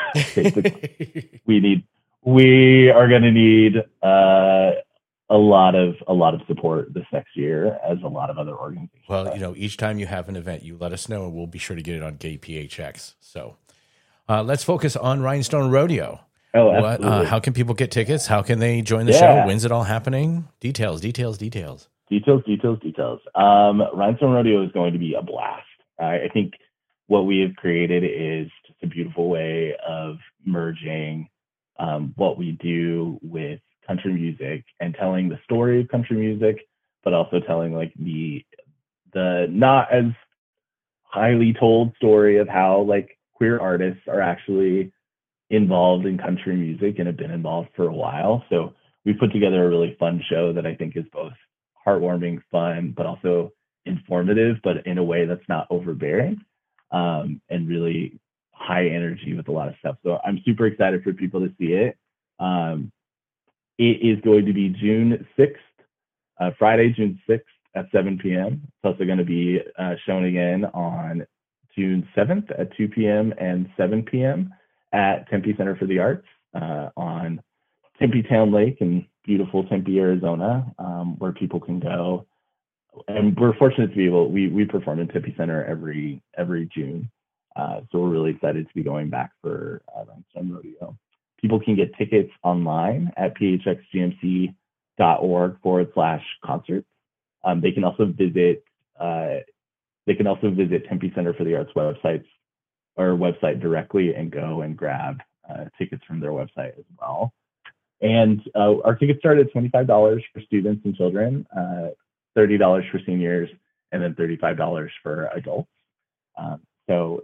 basically, we need we are going to need uh, a lot of a lot of support this next year, as a lot of other organizations. Well, you know, each time you have an event, you let us know, and we'll be sure to get it on Gay P H X. So uh, let's focus on Rhinestone Rodeo. Oh, what, absolutely. uh, how can people get tickets? How can they join the Yeah. show? When's it all happening? Details, details, details. Details, details, details. Um, Rhinestone Rodeo is going to be a blast. I, I think what we have created is just a beautiful way of merging um, what we do with country music and telling the story of country music, but also telling like the the not as highly told story of how like queer artists are actually involved in country music and have been involved for a while. So we put together a really fun show that I think is both heartwarming, fun, but also informative, but in a way that's not overbearing, um, and really high energy with a lot of stuff. So I'm super excited for people to see it. Um, it is going to be June sixth, uh, Friday, June sixth at seven p.m. It's also going to be uh, shown again on June seventh at two p.m. and seven p.m. at Tempe Center for the Arts uh, on Tempe Town Lake in beautiful Tempe, Arizona, um, where people can go. And we're fortunate to be able, we we perform in Tempe Center every every June. Uh, so we're really excited to be going back for uh, Rhinestone Rodeo. People can get tickets online at phxgmc dot org forward slash concerts. Um, they can also visit, uh, they can also visit Tempe Center for the Arts websites or website directly and go and grab uh, tickets from their website as well. And uh, our tickets start at twenty-five dollars for students and children, uh, thirty dollars for seniors, and then thirty-five dollars for adults. Um, so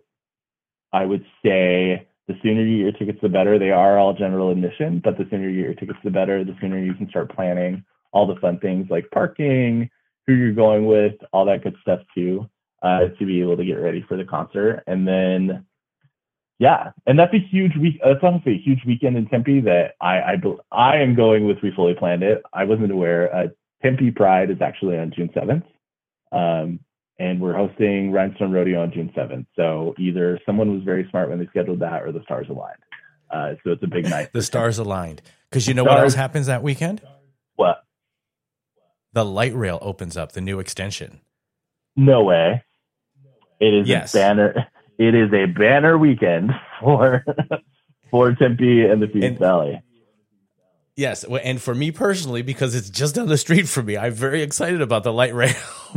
I would say the sooner you get your tickets, the better. They are all general admission, but the sooner you get your tickets, the better. The sooner you can start planning all the fun things like parking, who you're going with, all that good stuff too, uh, to be able to get ready for the concert. And then, yeah, and that's a huge week. That's honestly a huge weekend in Tempe that I I, I am going with. We fully planned it. I wasn't aware. Uh, Tempe Pride is actually on June seventh. Um, and we're hosting Rhinestone Rodeo on June seventh. So either someone was very smart when they scheduled that or the stars aligned. Uh, so it's a big night. The stars aligned. Because you know what else happens that weekend? What? The light rail opens up, the new extension. No way. It is yes. a banner. It is a banner weekend for, for Tempe and the Phoenix and, Valley. Yes, and for me personally, because it's just down the street from me, I'm very excited about the light rail.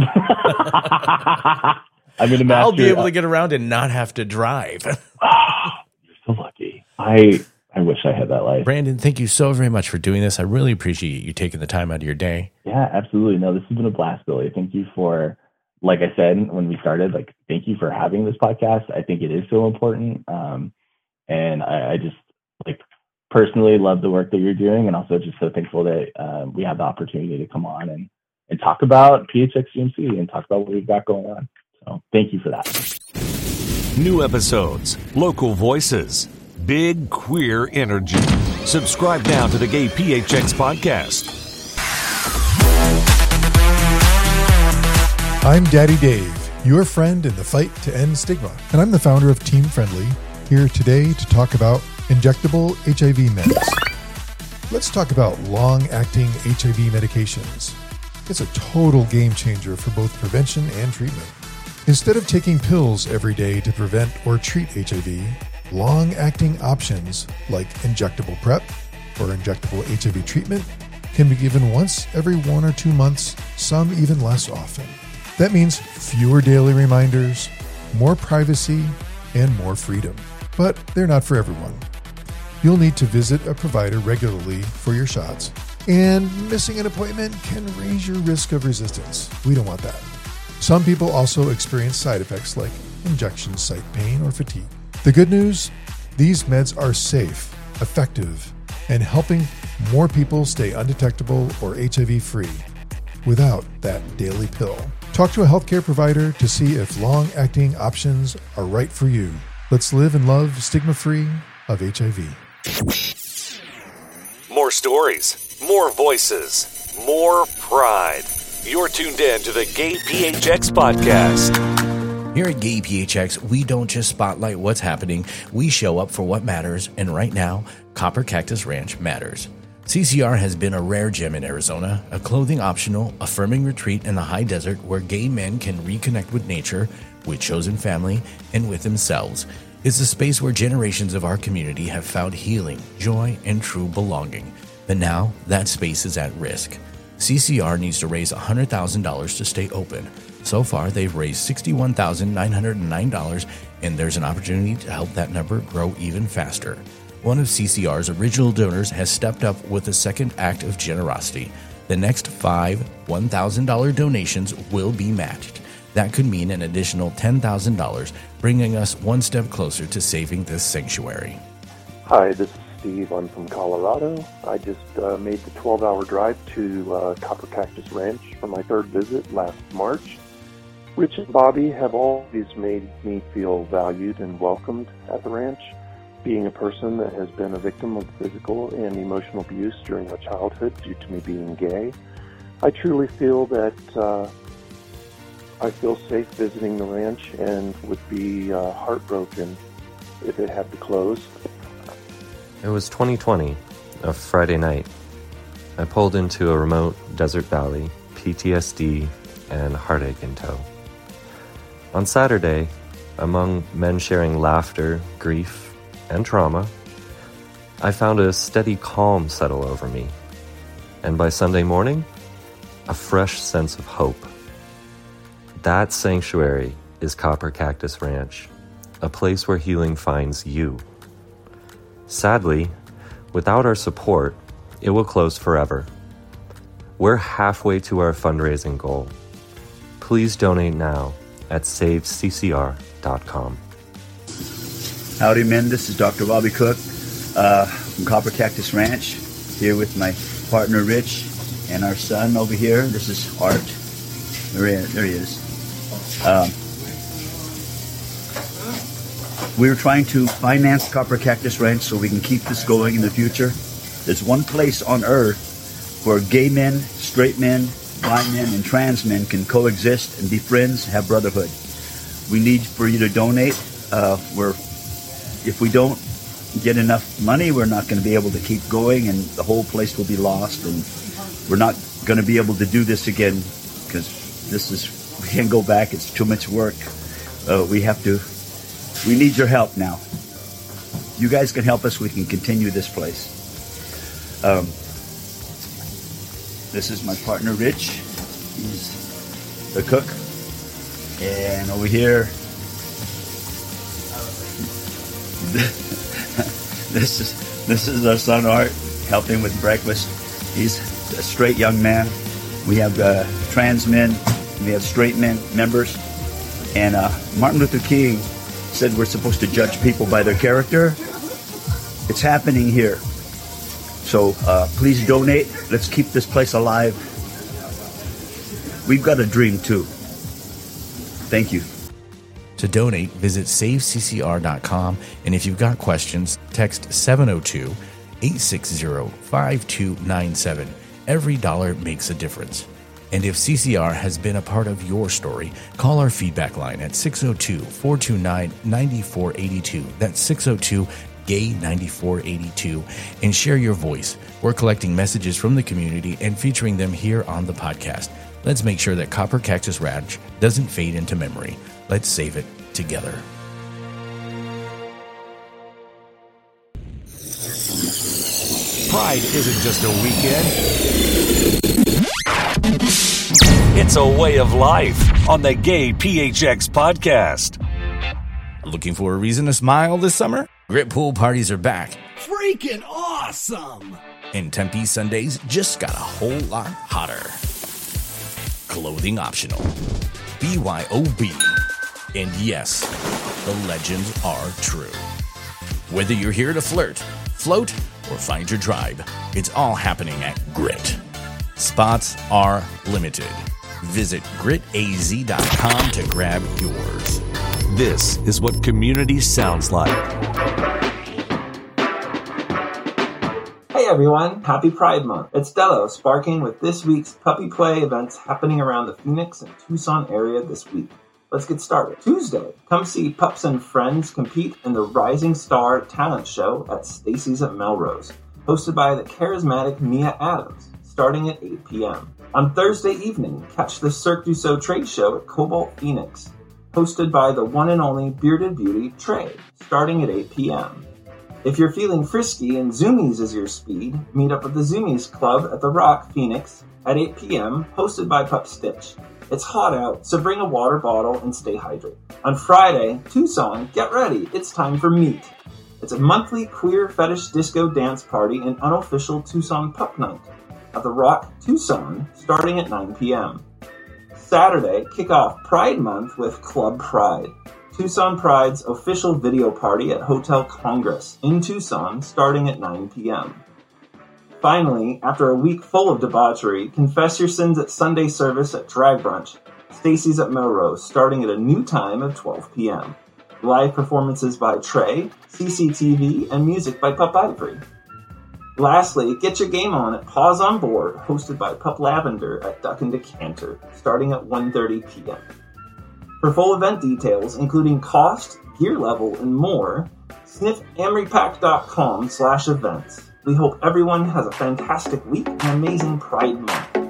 I'm gonna I'll be able to get around and not have to drive. You're so lucky. I I wish I had that life. Brandon, thank you so very much for doing this. I really appreciate you taking the time out of your day. Yeah, absolutely. No, this has been a blast, Billy. Thank you for, like I said when we started, like thank you for having this podcast. I think it is so important, um, and I, I just like. personally love the work that you're doing, and also just so thankful that um, we have the opportunity to come on and, and talk about P H X G M C and talk about what we've got going on. So thank you for that. New episodes, local voices, big queer energy. Subscribe now to the Gay P H X podcast. I'm Daddy Dave, your friend in the fight to end stigma, and I'm the founder of Team Friendly, here today to talk about injectable H I V meds. Let's talk about long-acting H I V medications. It's a total game changer for both prevention and treatment. Instead of taking pills every day to prevent or treat H I V, long-acting options like injectable PrEP or injectable H I V treatment can be given once every one or two months, some even less often. That means fewer daily reminders, more privacy, and more freedom. But they're not for everyone. You'll need to visit a provider regularly for your shots, and missing an appointment can raise your risk of resistance. We don't want that. Some people also experience side effects like injection site pain or fatigue. The good news? These meds are safe, effective, and helping more people stay undetectable or H I V free without that daily pill. Talk to a healthcare provider to see if long-acting options are right for you. Let's live and love stigma-free of H I V. More stories, more voices, more pride. You're tuned in to the Gay P H X podcast. Here at Gay P H X, we don't just spotlight what's happening, we show up for what matters, and right now, Copper Cactus Ranch matters. C C R has been a rare gem in Arizona, a clothing-optional, affirming retreat in the high desert where gay men can reconnect with nature, with chosen family, and with themselves. It's a space where generations of our community have found healing, joy, and true belonging. But now, that space is at risk. C C R needs to raise one hundred thousand dollars to stay open. So far, they've raised sixty-one thousand nine hundred nine dollars, and there's an opportunity to help that number grow even faster. One of C C R's original donors has stepped up with a second act of generosity. The next five one thousand dollars donations will be matched. That could mean an additional ten thousand dollars, bringing us one step closer to saving this sanctuary. Hi, this is Steve. I'm from Colorado. I just uh, made the twelve-hour drive to uh, Copper Cactus Ranch for my third visit last March. Rich and Bobby have always made me feel valued and welcomed at the ranch. Being a person that has been a victim of physical and emotional abuse during my childhood due to me being gay, I truly feel that uh, I feel safe visiting the ranch and would be uh, heartbroken if it had to close. It was twenty twenty, a Friday night. I pulled into a remote desert valley, P T S D and heartache in tow. On Saturday, among men sharing laughter, grief, and trauma, I found a steady calm settle over me. And by Sunday morning, a fresh sense of hope. That sanctuary is Copper Cactus Ranch, a place where healing finds you. Sadly, without our support, it will close forever. We're halfway to our fundraising goal. Please donate now at save c c r dot com. Howdy, men. This is Doctor Bobby Cook uh, from Copper Cactus Ranch, here with my partner Rich and our son over here. This is Art. There he, there he is. Um, we were trying to finance Copper Cactus Ranch so we can keep this going in the future. There's one place on earth where gay men, straight men, blind men, and trans men can coexist and be friends, have brotherhood. We need for you to donate. Uh, we're, if we don't get enough money, we're not going to be able to keep going, and the whole place will be lost, and we're not going to be able to do this again because this is, we can't go back. It's too much work. Uh, we have to, we need your help now. You guys can help us. We can continue this place. Um, this is my partner, Rich. He's the cook. And over here, this is this is our son, Art, helping with breakfast. He's a straight young man. We have uh, trans men. We have straight men members. And uh, Martin Luther King said we're supposed to judge people by their character. It's happening here. So uh, please donate. Let's keep this place alive. We've got a dream too. Thank you. To donate, visit save c c r dot com, and if you've got questions, text seven oh two, eight six zero, five two nine seven. Every dollar makes a difference. And if C C R has been a part of your story, call our feedback line at six oh two, four two nine, nine four eight two. That's six oh two, gay nine four eight two, and share your voice. We're collecting messages from the community and featuring them here on the podcast. Let's make sure that Copper Cactus Ranch doesn't fade into memory. Let's save it together. Pride isn't just a weekend. It's a way of life on the Gay P H X podcast. Looking for a reason to smile this summer? Grit pool parties are back. Freaking awesome! And Tempe Sundays just got a whole lot hotter. Clothing optional. B Y O B. And yes, the legends are true. Whether you're here to flirt, float, or find your tribe, it's all happening at Grit. Spots are limited. Visit grit a z dot com to grab yours. This is what community sounds like. Hey everyone, happy Pride Month. It's Dello sparking with this week's puppy play events happening around the Phoenix and Tucson area this week. Let's get started. Tuesday, come see Pups and Friends compete in the Rising Star Talent Show at Stacy's at Melrose, hosted by the charismatic Mia Adams, starting at eight p.m. On Thursday evening, catch the Cirque du Soleil trade show at Cobalt Phoenix, hosted by the one and only Bearded Beauty, Trey, starting at eight p.m. If you're feeling frisky and Zoomies is your speed, meet up at the Zoomies Club at the Rock, Phoenix, at eight p.m., hosted by Pup Stitch. It's hot out, so bring a water bottle and stay hydrated. On Friday, Tucson, get ready, it's time for Meet. It's a monthly queer fetish disco dance party and unofficial Tucson Pup Night at the Rock, Tucson, starting at nine p.m. Saturday, kick off Pride Month with Club Pride, Tucson Pride's official video party at Hotel Congress in Tucson starting at nine p.m. Finally, after a week full of debauchery, confess your sins at Sunday service at Drag Brunch, Stacy's at Melrose, starting at a new time of twelve p.m. Live performances by Trey, C C T V, and music by Pup Ivory. Lastly, get your game on at Paws on Board, hosted by Pup Lavender at Duck and Decanter, starting at one thirty p.m. For full event details, including cost, gear level, and more, sniff amripac.com slash events. We hope everyone has a fantastic week and amazing Pride Month.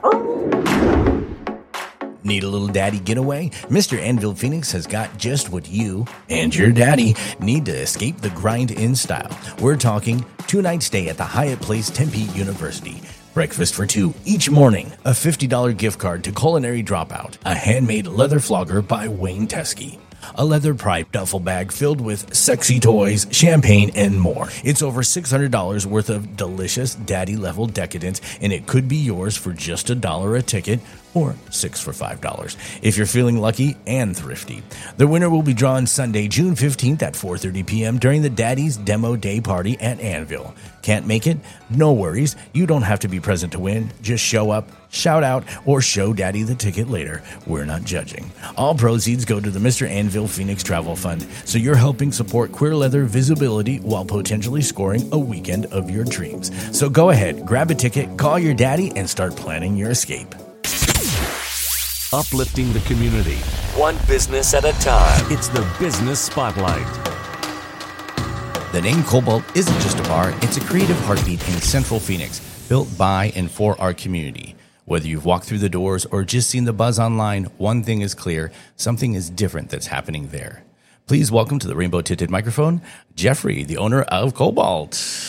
Need a little daddy getaway? Mister Anvil Phoenix has got just what you and your daddy need to escape the grind in style. We're talking two-night stay at the Hyatt Place Tempe University. Breakfast for two each morning, a fifty dollars gift card to Culinary Dropout, a handmade leather flogger by Wayne Teskey, a leather Pride duffel bag filled with sexy toys, champagne, and more. It's over six hundred dollars worth of delicious daddy-level decadence, and it could be yours for just a dollar a ticket or six for five dollars if you're feeling lucky and thrifty. The winner will be drawn Sunday, June fifteenth at four thirty p.m. during the Daddy's Demo Day Party at Anvil. Can't make it? No worries. You don't have to be present to win. Just show up, shout out, or show Daddy the ticket later. We're not judging. All proceeds go to the Mister Anvil Phoenix Travel Fund, so you're helping support queer leather visibility while potentially scoring a weekend of your dreams. So go ahead, grab a ticket, call your daddy, and start planning your escape. Uplifting the community, one business at a time. It's the Business Spotlight. The name Cobalt isn't just a bar, it's a creative heartbeat in Central Phoenix, built by and for our community. Whether you've walked through the doors or just seen the buzz online, one thing is clear, something is different that's happening there. Please welcome to the rainbow-tinted microphone, Jeffrey, the owner of Cobalt.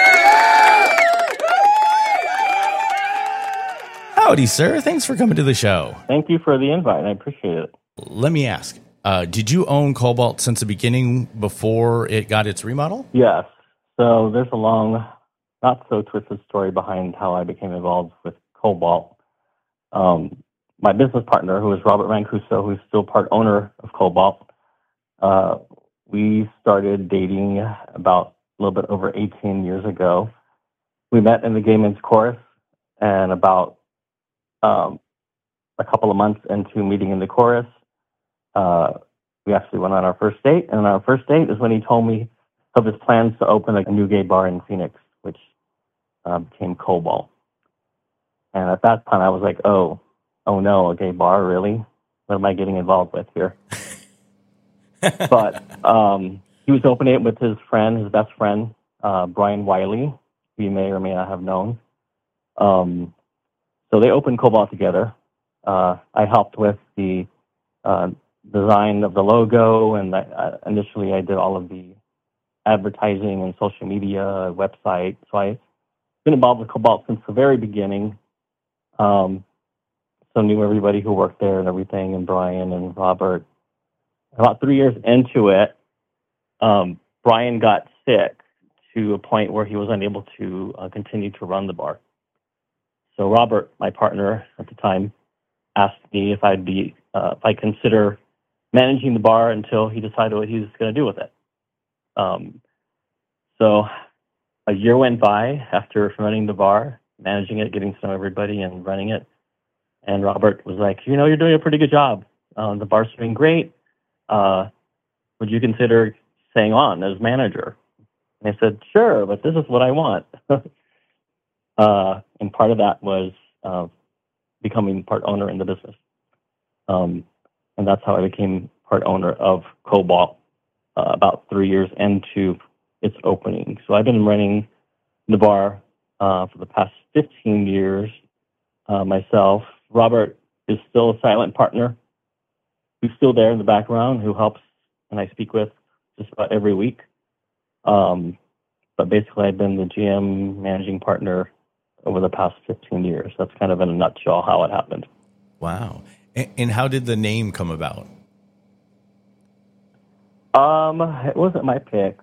Howdy, sir. Thanks for coming to the show. Thank you for the invite. I appreciate it. Let me ask, uh, did you own Cobalt since the beginning before it got its remodel? Yes. So there's a long, not so twisted story behind how I became involved with Cobalt. Um, my business partner, who is Robert Mancuso, who's still part owner of Cobalt, uh, we started dating about a little bit over eighteen years ago. We met in the Gay Men's Chorus, and about Um, a couple of months into meeting in the chorus, uh, we actually went on our first date. And on our first date is when he told me of his plans to open a new gay bar in Phoenix, which uh, became Cobalt. And at that time, I was like, oh, oh no, a gay bar, really? What am I getting involved with here? But um, he was opening it with his friend, his best friend, uh, Brian Wiley, who you may or may not have known. Um, So they opened Cobalt together. Uh, I helped with the uh, design of the logo, and I, uh, initially I did all of the advertising and social media, website. So I've been involved with Cobalt since the very beginning. Um, so knew everybody who worked there and everything, and Brian and Robert. About three years into it, um, Brian got sick to a point where he was unable to uh, continue to run the bar. So Robert, my partner at the time, asked me if I'd be, uh, if I consider managing the bar until he decided what he was going to do with it. Um, so a year went by after running the bar, managing it, getting to know everybody, and running it. And Robert was like, you know, you're doing a pretty good job. Um, the bar's doing great. Uh, would you consider staying on as manager? And I said, sure, but this is what I want. Uh, and part of that was uh, becoming part owner in the business. Um, and that's how I became part owner of Cobalt uh, about three years into its opening. So I've been running the bar uh, for the past fifteen years uh, myself. Robert is still a silent partner who's still there in the background, who helps and I speak with just about every week. Um, but basically I've been the G M managing partner over the past fifteen years. That's kind of in a nutshell how it happened. Wow. And, and how did the name come about? Um, it wasn't my pick.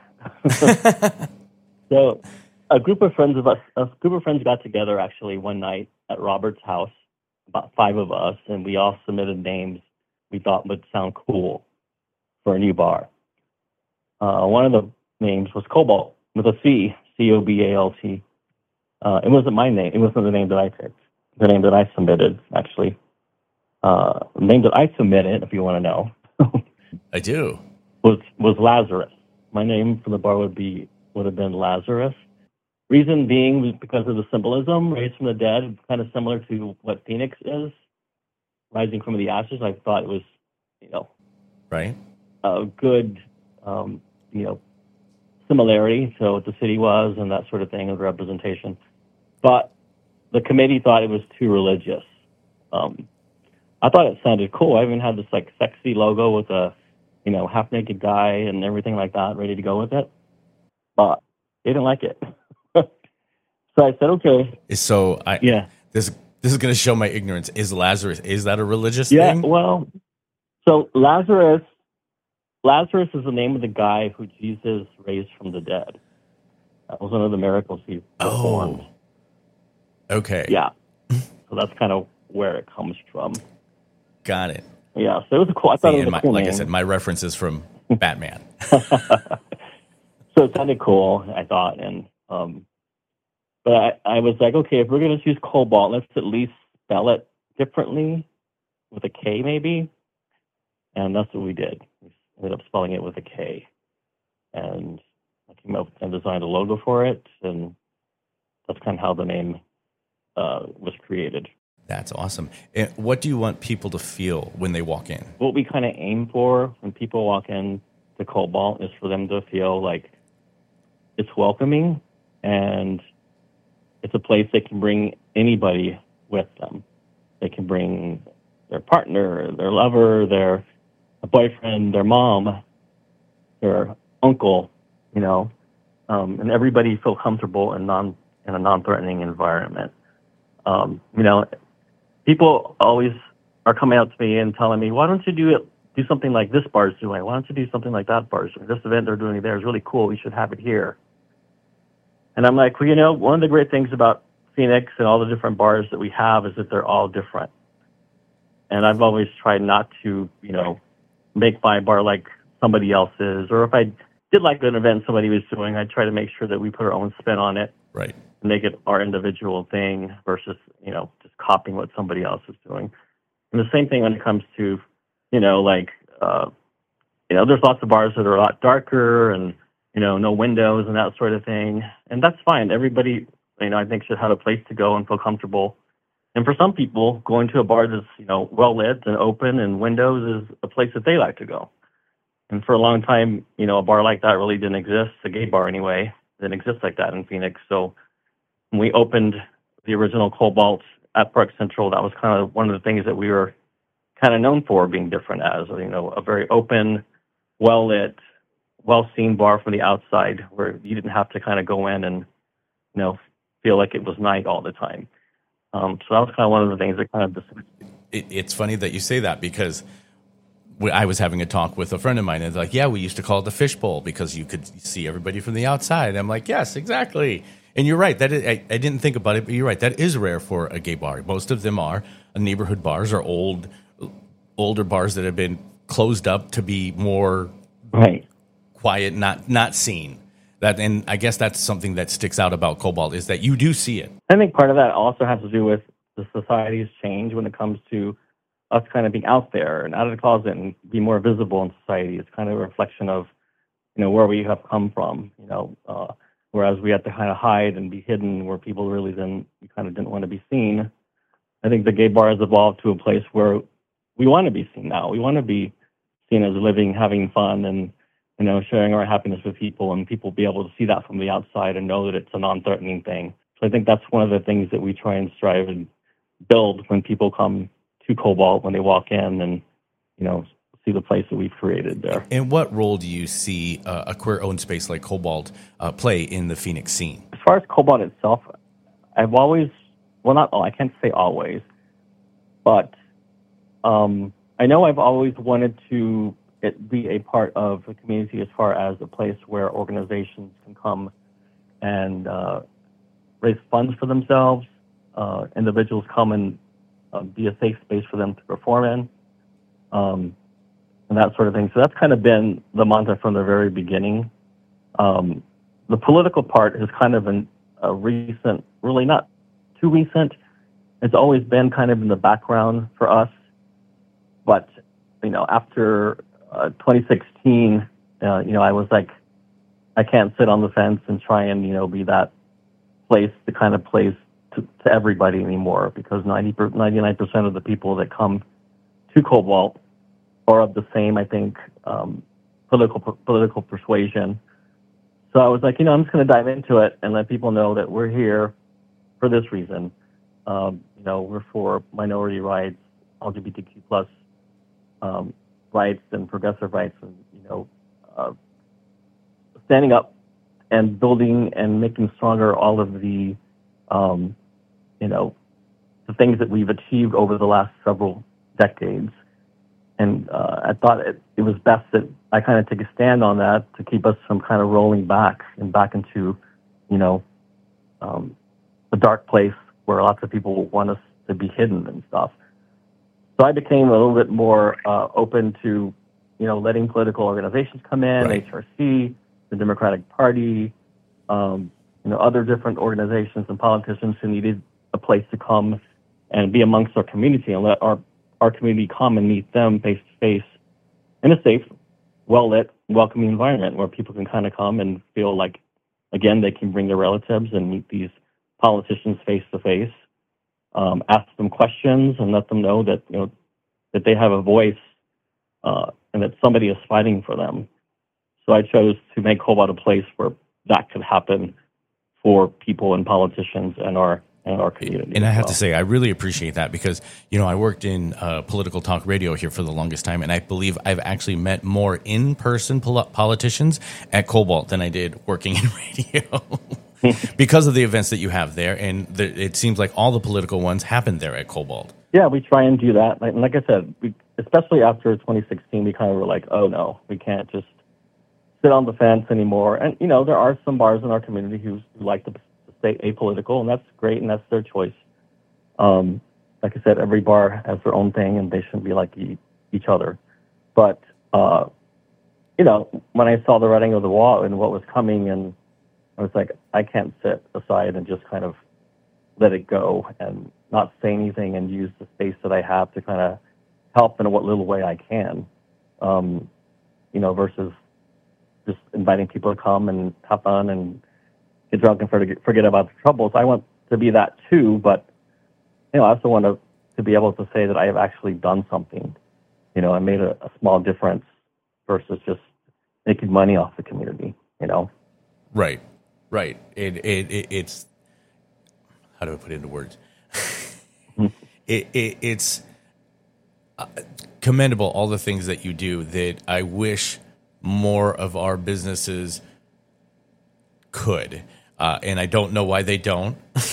So a group of friends of us, a group of friends got together actually one night at Robert's house. about five of us, and we all submitted names we thought would sound cool for a new bar. Uh, one of the names was Cobalt with a C, C O B A L T. Uh, it wasn't my name. It wasn't the name that I picked. The name that I submitted, actually. Uh, the name that I submitted, if you want to know, I do, was was Lazarus. My name for the bar would be would have been Lazarus. Reason being was because of the symbolism, raised from the dead, kind of similar to what Phoenix is, rising from the ashes. I thought it was, you know, right, a good, um, you know, similarity to what the city was and that sort of thing, and representation. But the committee thought it was too religious. Um, I thought it sounded cool. I even had this like sexy logo with a, you know, half naked guy and everything like that, ready to go with it. But they didn't like it. So I said, okay. So I yeah. This this is going to show my ignorance. Is Lazarus, is that a religious yeah, thing? Well, so Lazarus, Lazarus is the name of the guy who Jesus raised from the dead. That was one of the miracles he performed. Oh. Okay. Yeah. So that's kind of where it comes from. Got it. Yeah. So it was a cool. I thought See, it was a my, cool like name. I said, my reference is from Batman. So it sounded cool, I thought, and um, but I, I was like, okay, if we're going to choose Cobalt, let's at least spell it differently with a K, maybe. And that's what we did. We ended up spelling it with a K, and I came up and designed a logo for it, and that's kind of how the name uh, was created. That's awesome. And what do you want people to feel when they walk in? What we kind of aim for when people walk in to Cobalt is for them to feel like it's welcoming, and it's a place they can bring anybody with them. They can bring their partner, their lover, their boyfriend, their mom, their uncle, you know, um, and everybody feel comfortable and non in a non-threatening environment. Um, you know, people always are coming up to me and telling me, "Why don't you do it? Do something like this bar's doing? Why don't you do something like that bar's doing? This event they're doing there is really cool. We should have it here." And I'm like, well, you know, one of the great things about Phoenix and all the different bars that we have is that they're all different. And I've always tried not to, you know, make my bar like somebody else's. Or if I did like an event somebody was doing, I'd try to make sure that we put our own spin on it. Right. And make it our individual thing versus, you know, just copying what somebody else is doing. And the same thing when it comes to, you know, like, uh, you know, there's lots of bars that are a lot darker and, you know, no windows and that sort of thing. And that's fine. Everybody, you know, I think should have a place to go and feel comfortable. And for some people, going to a bar that's, you know, well lit and open and windows is a place that they like to go. And for a long time, you know, a bar like that really didn't exist, a gay bar anyway, didn't exist like that in Phoenix. So when we opened the original Cobalt at Park Central, that was kind of one of the things that we were kind of known for being different as, you know, a very open, well lit, well-seen bar from the outside where you didn't have to kind of go in and, you know, feel like it was night all the time. Um, so that was kind of one of the things that kind of... It, it's funny that you say that because I was having a talk with a friend of mine and they're like, yeah, we used to call it the fishbowl because you could see everybody from the outside. I'm like, yes, exactly. And you're right. That is, I, I didn't think about it, but you're right. That is rare for a gay bar. Most of them are neighborhood bars or old, older bars that have been closed up to be more right. quiet, not not seen. That, and I guess that's something that sticks out about Cobalt is that you do see it. I think part of that also has to do with the society's change when it comes to us kind of being out there and out of the closet and be more visible in society. It's kind of a reflection of, you know, where we have come from, you know, uh, whereas we had to kind of hide and be hidden where people really didn't, kind of didn't want to be seen. I think the gay bar has evolved to a place where we want to be seen now. We want to be seen as living, having fun, and, you know, sharing our happiness with people, and people be able to see that from the outside and know that it's a non-threatening thing. So I think that's one of the things that we try and strive and build when people come to Cobalt, when they walk in and, you know, see the place that we've created there. And what role do you see uh, a queer-owned space like Cobalt uh, play in the Phoenix scene? As far as Cobalt itself, I've always, well, not all, I can't say always, but um, I know I've always wanted to it be a part of the community as far as a place where organizations can come and uh, raise funds for themselves. Uh, individuals come and uh, be a safe space for them to perform in, um, and that sort of thing. So that's kind of been the mantra from the very beginning. Um, the political part is kind of an, a recent, really not too recent. It's always been kind of in the background for us. But, you know, after uh, twenty sixteen, uh, you know, I was like, I can't sit on the fence and try and, you know, be that place, the kind of place to, to everybody anymore, because ninety, ninety-nine percent of the people that come to Cobalt are of the same, I think, um, political political persuasion. So I was like, you know, I'm just going to dive into it and let people know that we're here for this reason. Um, you know, we're for minority rights, L G B T Q plus um, rights and progressive rights, and, you know, uh, standing up and building and making stronger all of the, um, you know, the things that we've achieved over the last several decades. And uh, I thought it, it was best that I kind of take a stand on that to keep us from kind of rolling back and back into, you know, um, a dark place where lots of people want us to be hidden and stuff. So I became a little bit more uh, open to, you know, letting political organizations come in, right. H R C, the Democratic Party, um, you know, other different organizations and politicians who needed a place to come and be amongst our community and let our our community come and meet them face to face in a safe, well-lit, welcoming environment where people can kind of come and feel like, again, they can bring their relatives and meet these politicians face to face, um, ask them questions and let them know that, you know, that they have a voice uh, and that somebody is fighting for them. So I chose to make Cobalt a place where that could happen for people and politicians and our and our community. And I have well. to say, I really appreciate that because, you know, I worked in uh, political talk radio here for the longest time, and I believe I've actually met more in-person pol- politicians at Cobalt than I did working in radio because of the events that you have there. And the, it seems like all the political ones happen there at Cobalt. Yeah, we try and do that. Like, like I said, we, especially after twenty sixteen, we kind of were like, oh, no, we can't just sit on the fence anymore. And, you know, there are some bars in our community who, who like to stay apolitical, and that's great, and that's their choice. Um, like I said, every bar has their own thing, and they shouldn't be like e- each other. But, uh, you know, when I saw the writing of the wall and what was coming, and I was like, I can't sit aside and just kind of let it go and not say anything and use the space that I have to kind of help in what little way I can, um, you know, versus just inviting people to come and have fun and get drunk and forget, forget about the troubles. I want to be that too, but, you know, I also want to, to be able to say that I have actually done something, you know, I made a, a small difference versus just making money off the community, you know? Right, right. It, it, it it's, how do I put it into words? it, it It's uh, commendable, all the things that you do, that I wish more of our businesses could. Uh, and I don't know why they don't,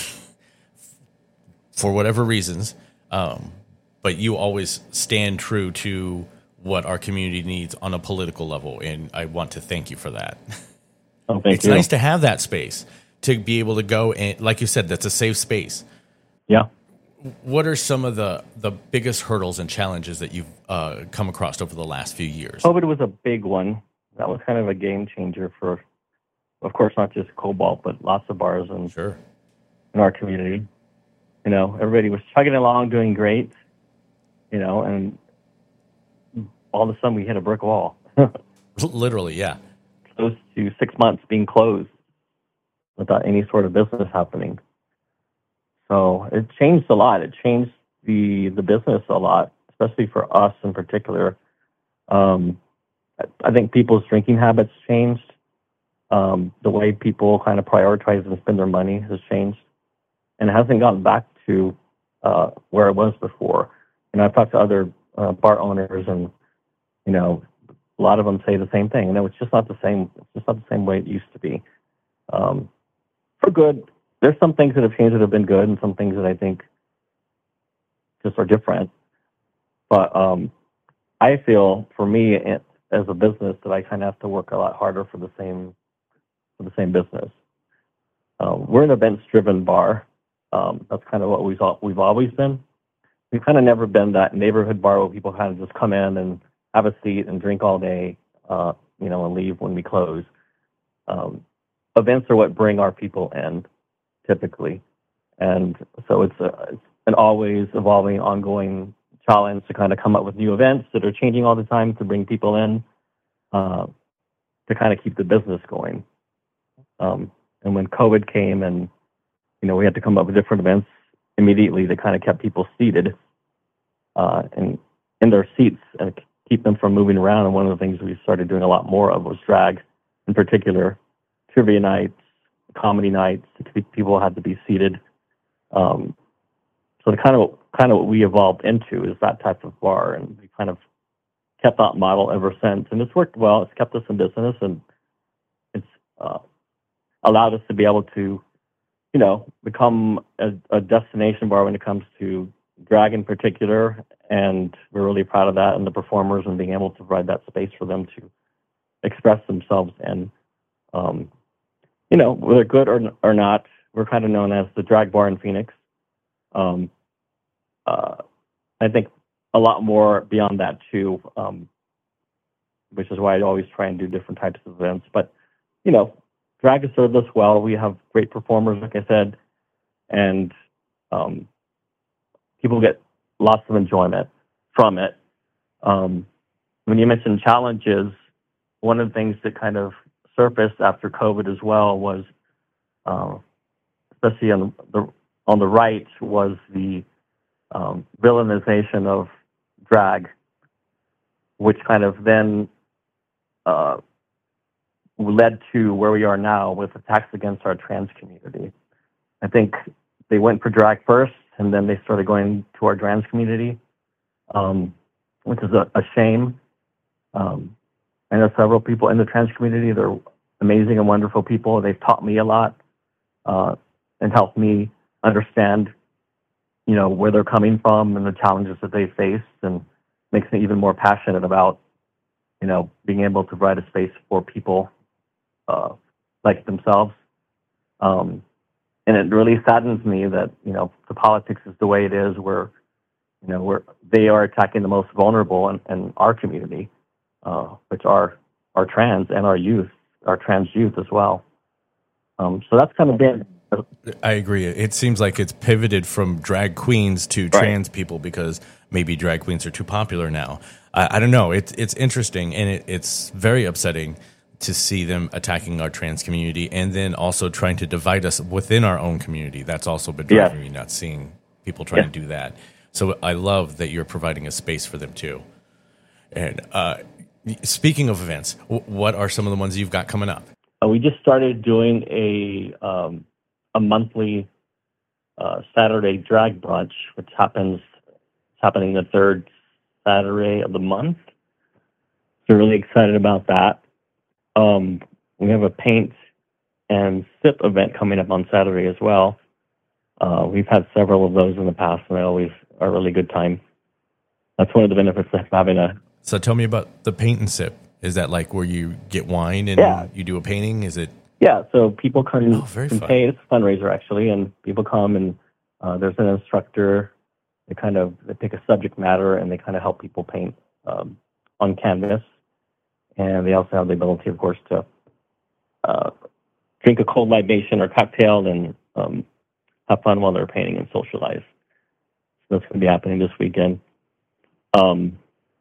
for whatever reasons. Um, but you always stand true to what our community needs on a political level, and I want to thank you for that. Oh, thank it's you. nice to have that space to be able to go and, like you said, that's a safe space. Yeah. What are some of the, the biggest hurdles and challenges that you've uh, come across over the last few years? COVID was a big one. That was kind of a game changer for, of course, not just Cobalt, but lots of bars in, sure. in our community. You know, everybody was chugging along, doing great, you know, and all of a sudden we hit a brick wall. Literally, yeah. Close to six months being closed without any sort of business happening. So it changed a lot. It changed the, the business a lot, especially for us in particular. Um, I think people's drinking habits changed. Um, the way people kind of prioritize and spend their money has changed, and it hasn't gotten back to uh, where it was before. And I've talked to other uh, bar owners, and you know, a lot of them say the same thing. You know, it's just not the same. It's just not the same way it used to be. Um, for good, there's some things that have changed that have been good, and some things that I think just are different. But um, I feel, for me, it, as a business, that I kind of have to work a lot harder for the same for the same business. Um, we're an events-driven bar. Um, that's kind of what we've we've always been. we've kind of never been that neighborhood bar where people kind of just come in and have a seat and drink all day, uh, you know, and leave when we close. Um, events are what bring our people in, typically. And so it's, a, it's an always evolving, ongoing challenge to kind of come up with new events that are changing all the time to bring people in, uh, to kind of keep the business going. Um, and when COVID came and, you know, we had to come up with different events immediately that kind of kept people seated uh, and in their seats and keep them from moving around. And one of the things we started doing a lot more of was drag, in particular, trivia nights, comedy nights. People had to be seated. Um, so the kind of kind of what we evolved into is that type of bar, and we kind of kept that model ever since. And it's worked well. It's kept us in business, and it's uh, allowed us to be able to, you know, become a, a destination bar when it comes to drag in particular. And we're really proud of that, and the performers, and being able to provide that space for them to express themselves. And, um, you know, whether good or, or not, we're kind of known as the drag bar in Phoenix. Um, uh, I think a lot more beyond that too, um, which is why I always try and do different types of events. But, you know, drag has served us well. We have great performers, like I said, and um, people get lots of enjoyment from it. Um, when you mentioned challenges, one of the things that kind of surfaced after COVID as well was, uh, especially on the on the right, was the um, villainization of drag, which kind of then uh, led to where we are now with attacks against our trans community. I think they went for drag first, and then they started going to our trans community, um, which is a, a shame. Um, I know several people in the trans community. They're amazing and wonderful people. They've taught me a lot uh, and helped me understand, you know, where they're coming from and the challenges that they faced, and makes me even more passionate about, you know, being able to provide a space for people uh, like themselves. Um, and it really saddens me that, you know, the politics is the way it is, where, you know, where they are attacking the most vulnerable in, in our community, uh, which are our trans and our youth, our trans youth as well. Um, so that's kind of been. I agree. It seems like it's pivoted from drag queens to trans people because maybe drag queens are too popular now. I, I don't know. It's it's interesting, and it, it's very upsetting to see them attacking our trans community, and then also trying to divide us within our own community. That's also been driving me nuts, seeing people trying Yeah. to do that. So I love that you're providing a space for them too. And uh, speaking of events, w- what are some of the ones you've got coming up? Uh, we just started doing a um, a monthly uh, Saturday drag brunch, which happens it's happening the third Saturday of the month. So we're really excited about that. Um, we have a paint and sip event coming up on Saturday as well. Uh, we've had several of those in the past, and they always are a really good time. That's one of the benefits of having a. So tell me about the paint and sip. Is that like where you get wine and Yeah. you do a painting? Is it? Yeah, so people come Oh, very and fun. pay. It's a fundraiser, actually, and people come, and uh, there's an instructor. They kind of they pick a subject matter, and they kind of help people paint um, on canvas. And they also have the ability, of course, to uh, drink a cold libation or cocktail and um, have fun while they're painting and socialize. So that's going to be happening this weekend. Um,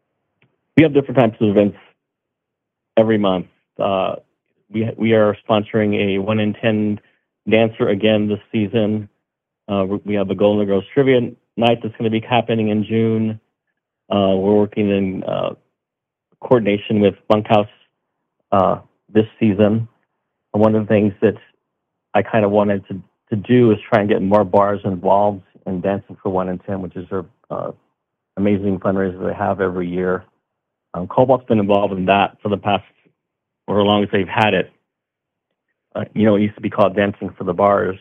we have different types of events every month. Uh, we we are sponsoring a one in ten dancer again this season. Uh, we have a Golden Girls Trivia Night that's going to be happening in June. Uh, we're working in uh, coordination with Bunkhouse uh, this season. And one of the things that I kind of wanted to, to do is try and get more bars involved in Dancing for one in ten, which is their uh, amazing fundraiser they have every year. Um, Cobalt's been involved in that for the past, or as long as they've had it. Uh, you know, it used to be called Dancing for the Bars,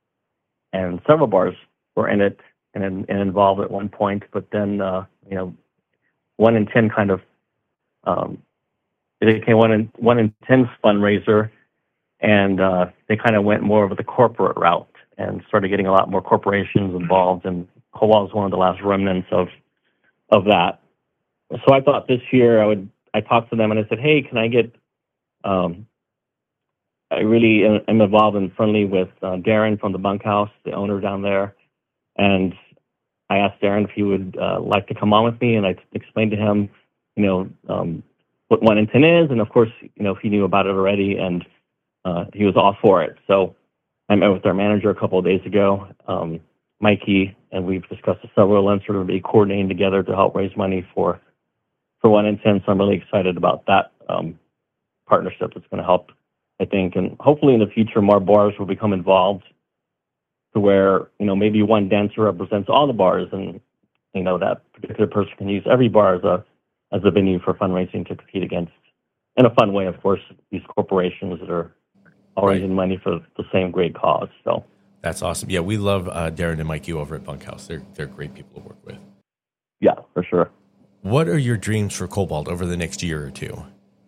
and several bars were in it and, and involved at one point. But then, uh, you know, one in ten kind of um, it became one in one in ten fundraiser, and uh, they kind of went more of the corporate route and started getting a lot more corporations involved. And Cobalt is one of the last remnants of of that. So I thought this year I would. I talked to them and I said, "Hey, can I get?" Um, I really am am involved and friendly with uh, Darren from the Bunkhouse, the owner down there, and I asked Darren if he would uh, like to come on with me, and I explained to him, you know, um, what one in ten is, and of course, you know, he knew about it already, and uh, he was all for it. So I met with our manager a couple of days ago, um, Mikey, and we've discussed several events we're going to be coordinating together to help raise money for for one in ten. So I'm really excited about that um, partnership. That's going to help, I think, and hopefully in the future more bars will become involved, to where, you know, maybe one dancer represents all the bars, and, you know, that particular person can use every bar as a as a venue for fundraising to compete against, in a fun way, of course, these corporations that are all raising money for the same great cause. So That's awesome. Yeah, we love uh, Darren and Mikey over at Bunkhouse. They're they're great people to work with. Yeah, for sure. What are your dreams for Cobalt over the next year or two?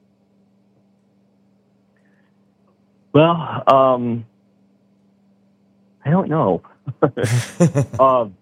Well, um, I don't know. um,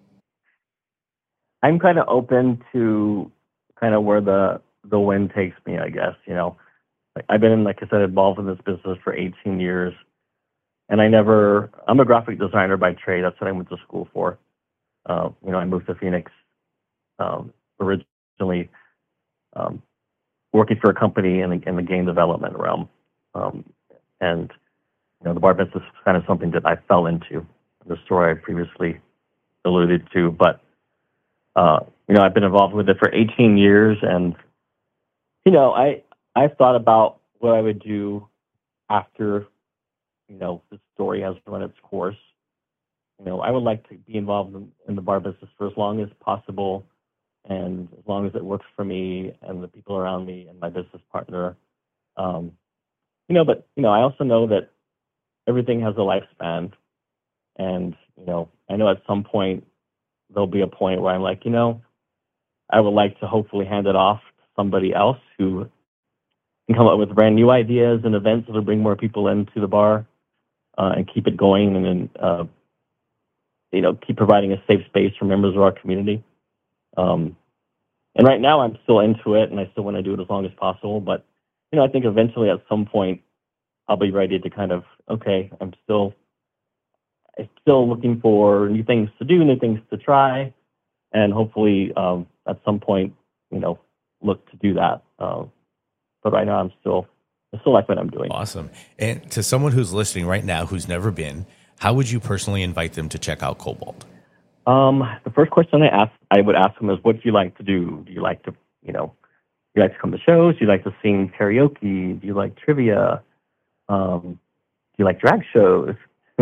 I'm kind of open to kind of where the, the wind takes me, I guess. You know, like, I've been, like I said, involved in this business for eighteen years. And I never, I'm a graphic designer by trade. That's what I went to school for. Uh, you know, I moved to Phoenix um, originally um, working for a company in the, in the game development realm. Um, and, you know, the bar business is kind of something that I fell into, the story I previously alluded to. But, uh, you know, I've been involved with it for eighteen years. And, you know, I, I've thought about what I would do after, you know, the story has run its course. You know, I would like to be involved in, in the bar business for as long as possible, and as long as it works for me and the people around me and my business partner. Um, you know, but, you know, I also know that everything has a lifespan. And, you know, I know at some point there'll be a point where I'm like, you know, I would like to hopefully hand it off to somebody else who can come up with brand new ideas and events that will bring more people into the bar uh, and keep it going, and then, uh, you know, keep providing a safe space for members of our community. Um, and right now I'm still into it, and I still want to do it as long as possible. But, you know, I think eventually at some point I'll be ready to kind of, okay, I'm still, I'm still looking for new things to do, new things to try, and hopefully um, at some point, you know, look to do that. Uh, but right now I'm still, I still like what I'm doing. Awesome. And to someone who's listening right now who's never been, how would you personally invite them to check out Cobalt? Um, the first question I ask, I would ask them is, what do you like to do? Do you like to, you know, do you like to come to shows? Do you like to sing karaoke? Do you like trivia? Um, do you like drag shows?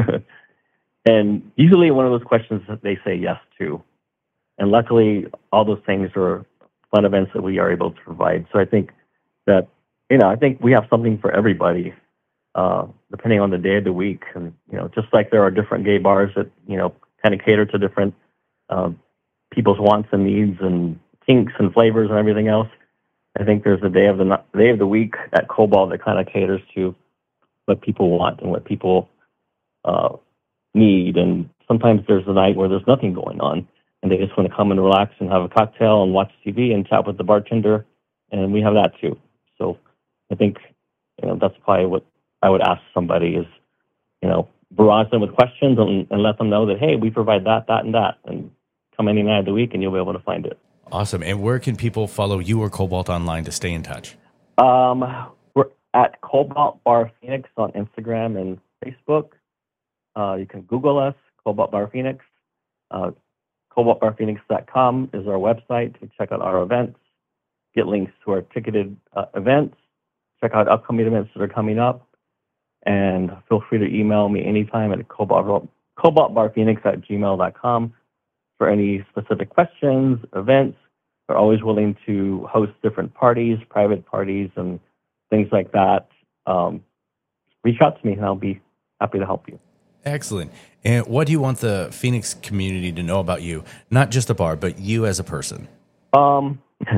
And usually one of those questions that they say yes to. And luckily, all those things are fun events that we are able to provide. So I think that, you know, I think we have something for everybody, uh, depending on the day of the week. And, you know, just like there are different gay bars that, you know, kind of cater to different uh, people's wants and needs and kinks and flavors and everything else, I think there's a day of the day of the week at Cobalt that kind of caters to what people want and what people uh, need. And sometimes there's a night where there's nothing going on, and they just want to come and relax and have a cocktail and watch T V and chat with the bartender, and we have that too. So I think, you know, that's probably what I would ask somebody is, you know, barrage them with questions and, and let them know that, hey, we provide that, that, and that, and come any night of the week and you'll be able to find it. Awesome. And where can people follow you or Cobalt online to stay in touch? Um, we're at Cobalt Bar Phoenix on Instagram and Facebook. Uh, you can Google us, Cobalt Bar Phoenix. Uh, cobalt bar phoenix dot com is our website to check out our events, get links to our ticketed uh, events, check out upcoming events that are coming up, and feel free to email me anytime at cobalt, cobalt bar phoenix at gmail dot com for any specific questions, events. We're always willing to host different parties, private parties, and things like that. Um, reach out to me, and I'll be happy to help you. Excellent. And what do you want the Phoenix community to know about you? Not just the bar, but you as a person. Um,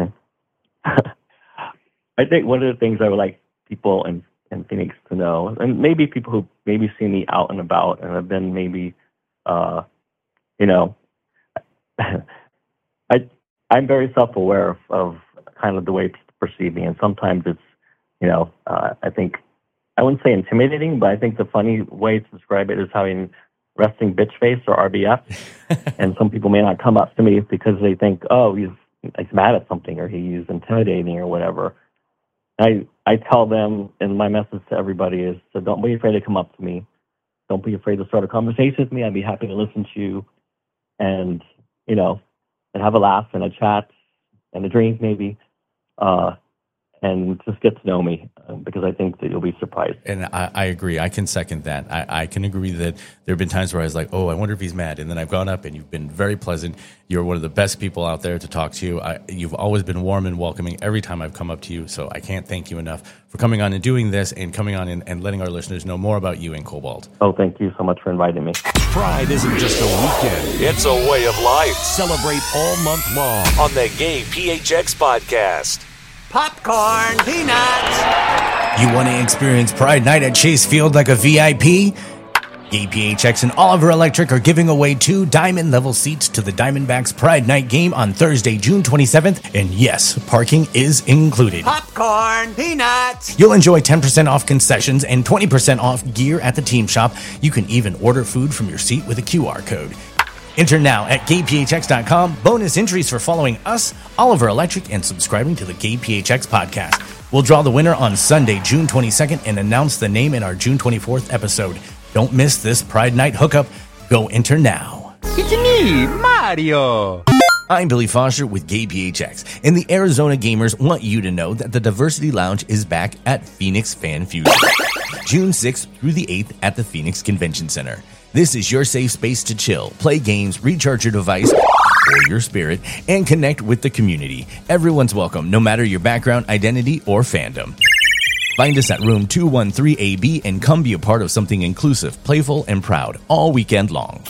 I think one of the things I would like people in, in Phoenix to know, and maybe people who maybe see me out and about and have been maybe, uh, you know, I I'm very self-aware of, of kind of the way people perceive me, and sometimes it's, you know, uh, I think I wouldn't say intimidating, but I think the funny way to describe it is having resting bitch face or R B F. And some people may not come up to me because they think, oh, he's, he's mad at something or he's intimidating or whatever. I I tell them, and my message to everybody is, so don't be afraid to come up to me. Don't be afraid to start a conversation with me. I'd be happy to listen to you and, you know, and have a laugh and a chat and a drink maybe. Uh, and just get to know me, uh, because I think that you'll be surprised. And I, I agree. I can second that. I, I can agree that there have been times where I was like, oh, I wonder if he's mad. And then I've gone up and you've been very pleasant. You're one of the best people out there to talk to. I, you've always been warm and welcoming every time I've come up to you. So I can't thank you enough for coming on and doing this and coming on and, and letting our listeners know more about you and Cobalt. Oh, thank you so much for inviting me. Pride isn't just a weekend. It's a way of life. Celebrate all month long on the Gay P H X podcast. Popcorn, peanuts. You want to experience Pride Night at Chase Field like a V I P? Gay P H X and Oliver Electric are giving away two diamond-level seats to the Diamondbacks Pride Night game on Thursday, June twenty-seventh. And yes, parking is included. Popcorn, peanuts. You'll enjoy ten percent off concessions and twenty percent off gear at the team shop. You can even order food from your seat with a Q R code. Enter now at gay p h x dot com. Bonus entries for following us, Oliver Electric, and subscribing to the Gay P H X podcast. We'll draw the winner on Sunday, June twenty-second, and announce the name in our June twenty-fourth episode. Don't miss this Pride Night hookup. Go enter now. It's me, Mario. I'm Billy Foster with Gay P H X, and the Arizona Gamers want you to know that the Diversity Lounge is back at Phoenix Fan Fusion, June sixth through the eighth at the Phoenix Convention Center. This is your safe space to chill, play games, recharge your device or your spirit, and connect with the community. Everyone's welcome, no matter your background, identity, or fandom. Find us at room two one three A B and come be a part of something inclusive, playful, and proud all weekend long.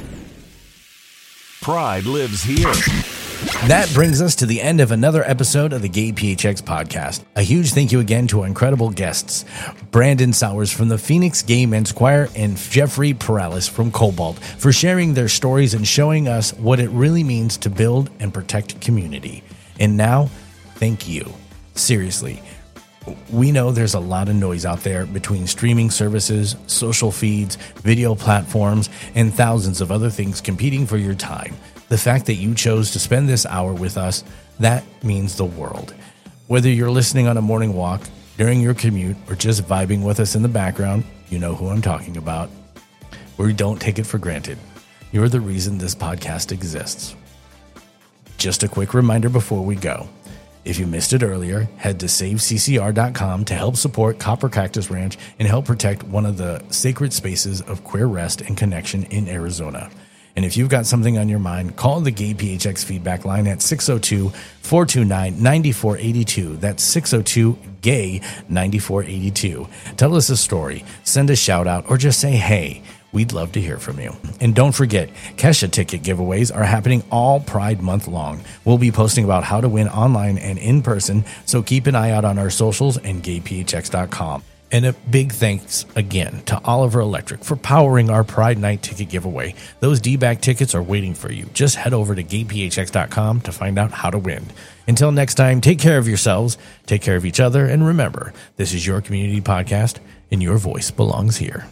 Pride lives here. That brings us to the end of another episode of the Gay P H X podcast. A huge thank you again to our incredible guests, Brandon Sowers from the Phoenix Gay Men's Choir and Jeffrey Perales from Cobalt, for sharing their stories and showing us what it really means to build and protect community. And now, thank you. Seriously. We know there's a lot of noise out there between streaming services, social feeds, video platforms, and thousands of other things competing for your time. The fact that you chose to spend this hour with us, that means the world. Whether you're listening on a morning walk, during your commute, or just vibing with us in the background, you know who I'm talking about. We don't take it for granted. You're the reason this podcast exists. Just a quick reminder before we go. If you missed it earlier, head to save c c r dot com to help support Copper Cactus Ranch and help protect one of the sacred spaces of queer rest and connection in Arizona. And if you've got something on your mind, call the Gay P H X feedback line at six oh two, four two nine, nine four eight two. That's six oh two, G A Y, nine four eight two. Tell us a story, send a shout out, or just say hey. We'd love to hear from you. And don't forget, Kesha ticket giveaways are happening all Pride Month long. We'll be posting about how to win online and in person, so keep an eye out on our socials and gay p h x dot com. And a big thanks again to Oliver Electric for powering our Pride Night ticket giveaway. Those D-bag tickets are waiting for you. Just head over to gay p h x dot com to find out how to win. Until next time, take care of yourselves, take care of each other, and remember, this is your community podcast, and your voice belongs here.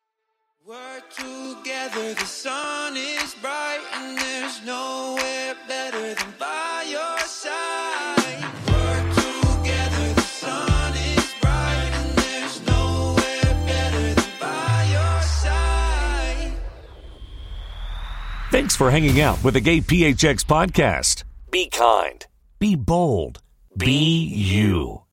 Together, the sun is bright, and there's nowhere better than by your side. We're together, the sun is bright, and there's nowhere better than by your side. Thanks for hanging out with the Gay P H X podcast. Be kind. Be bold. Be you.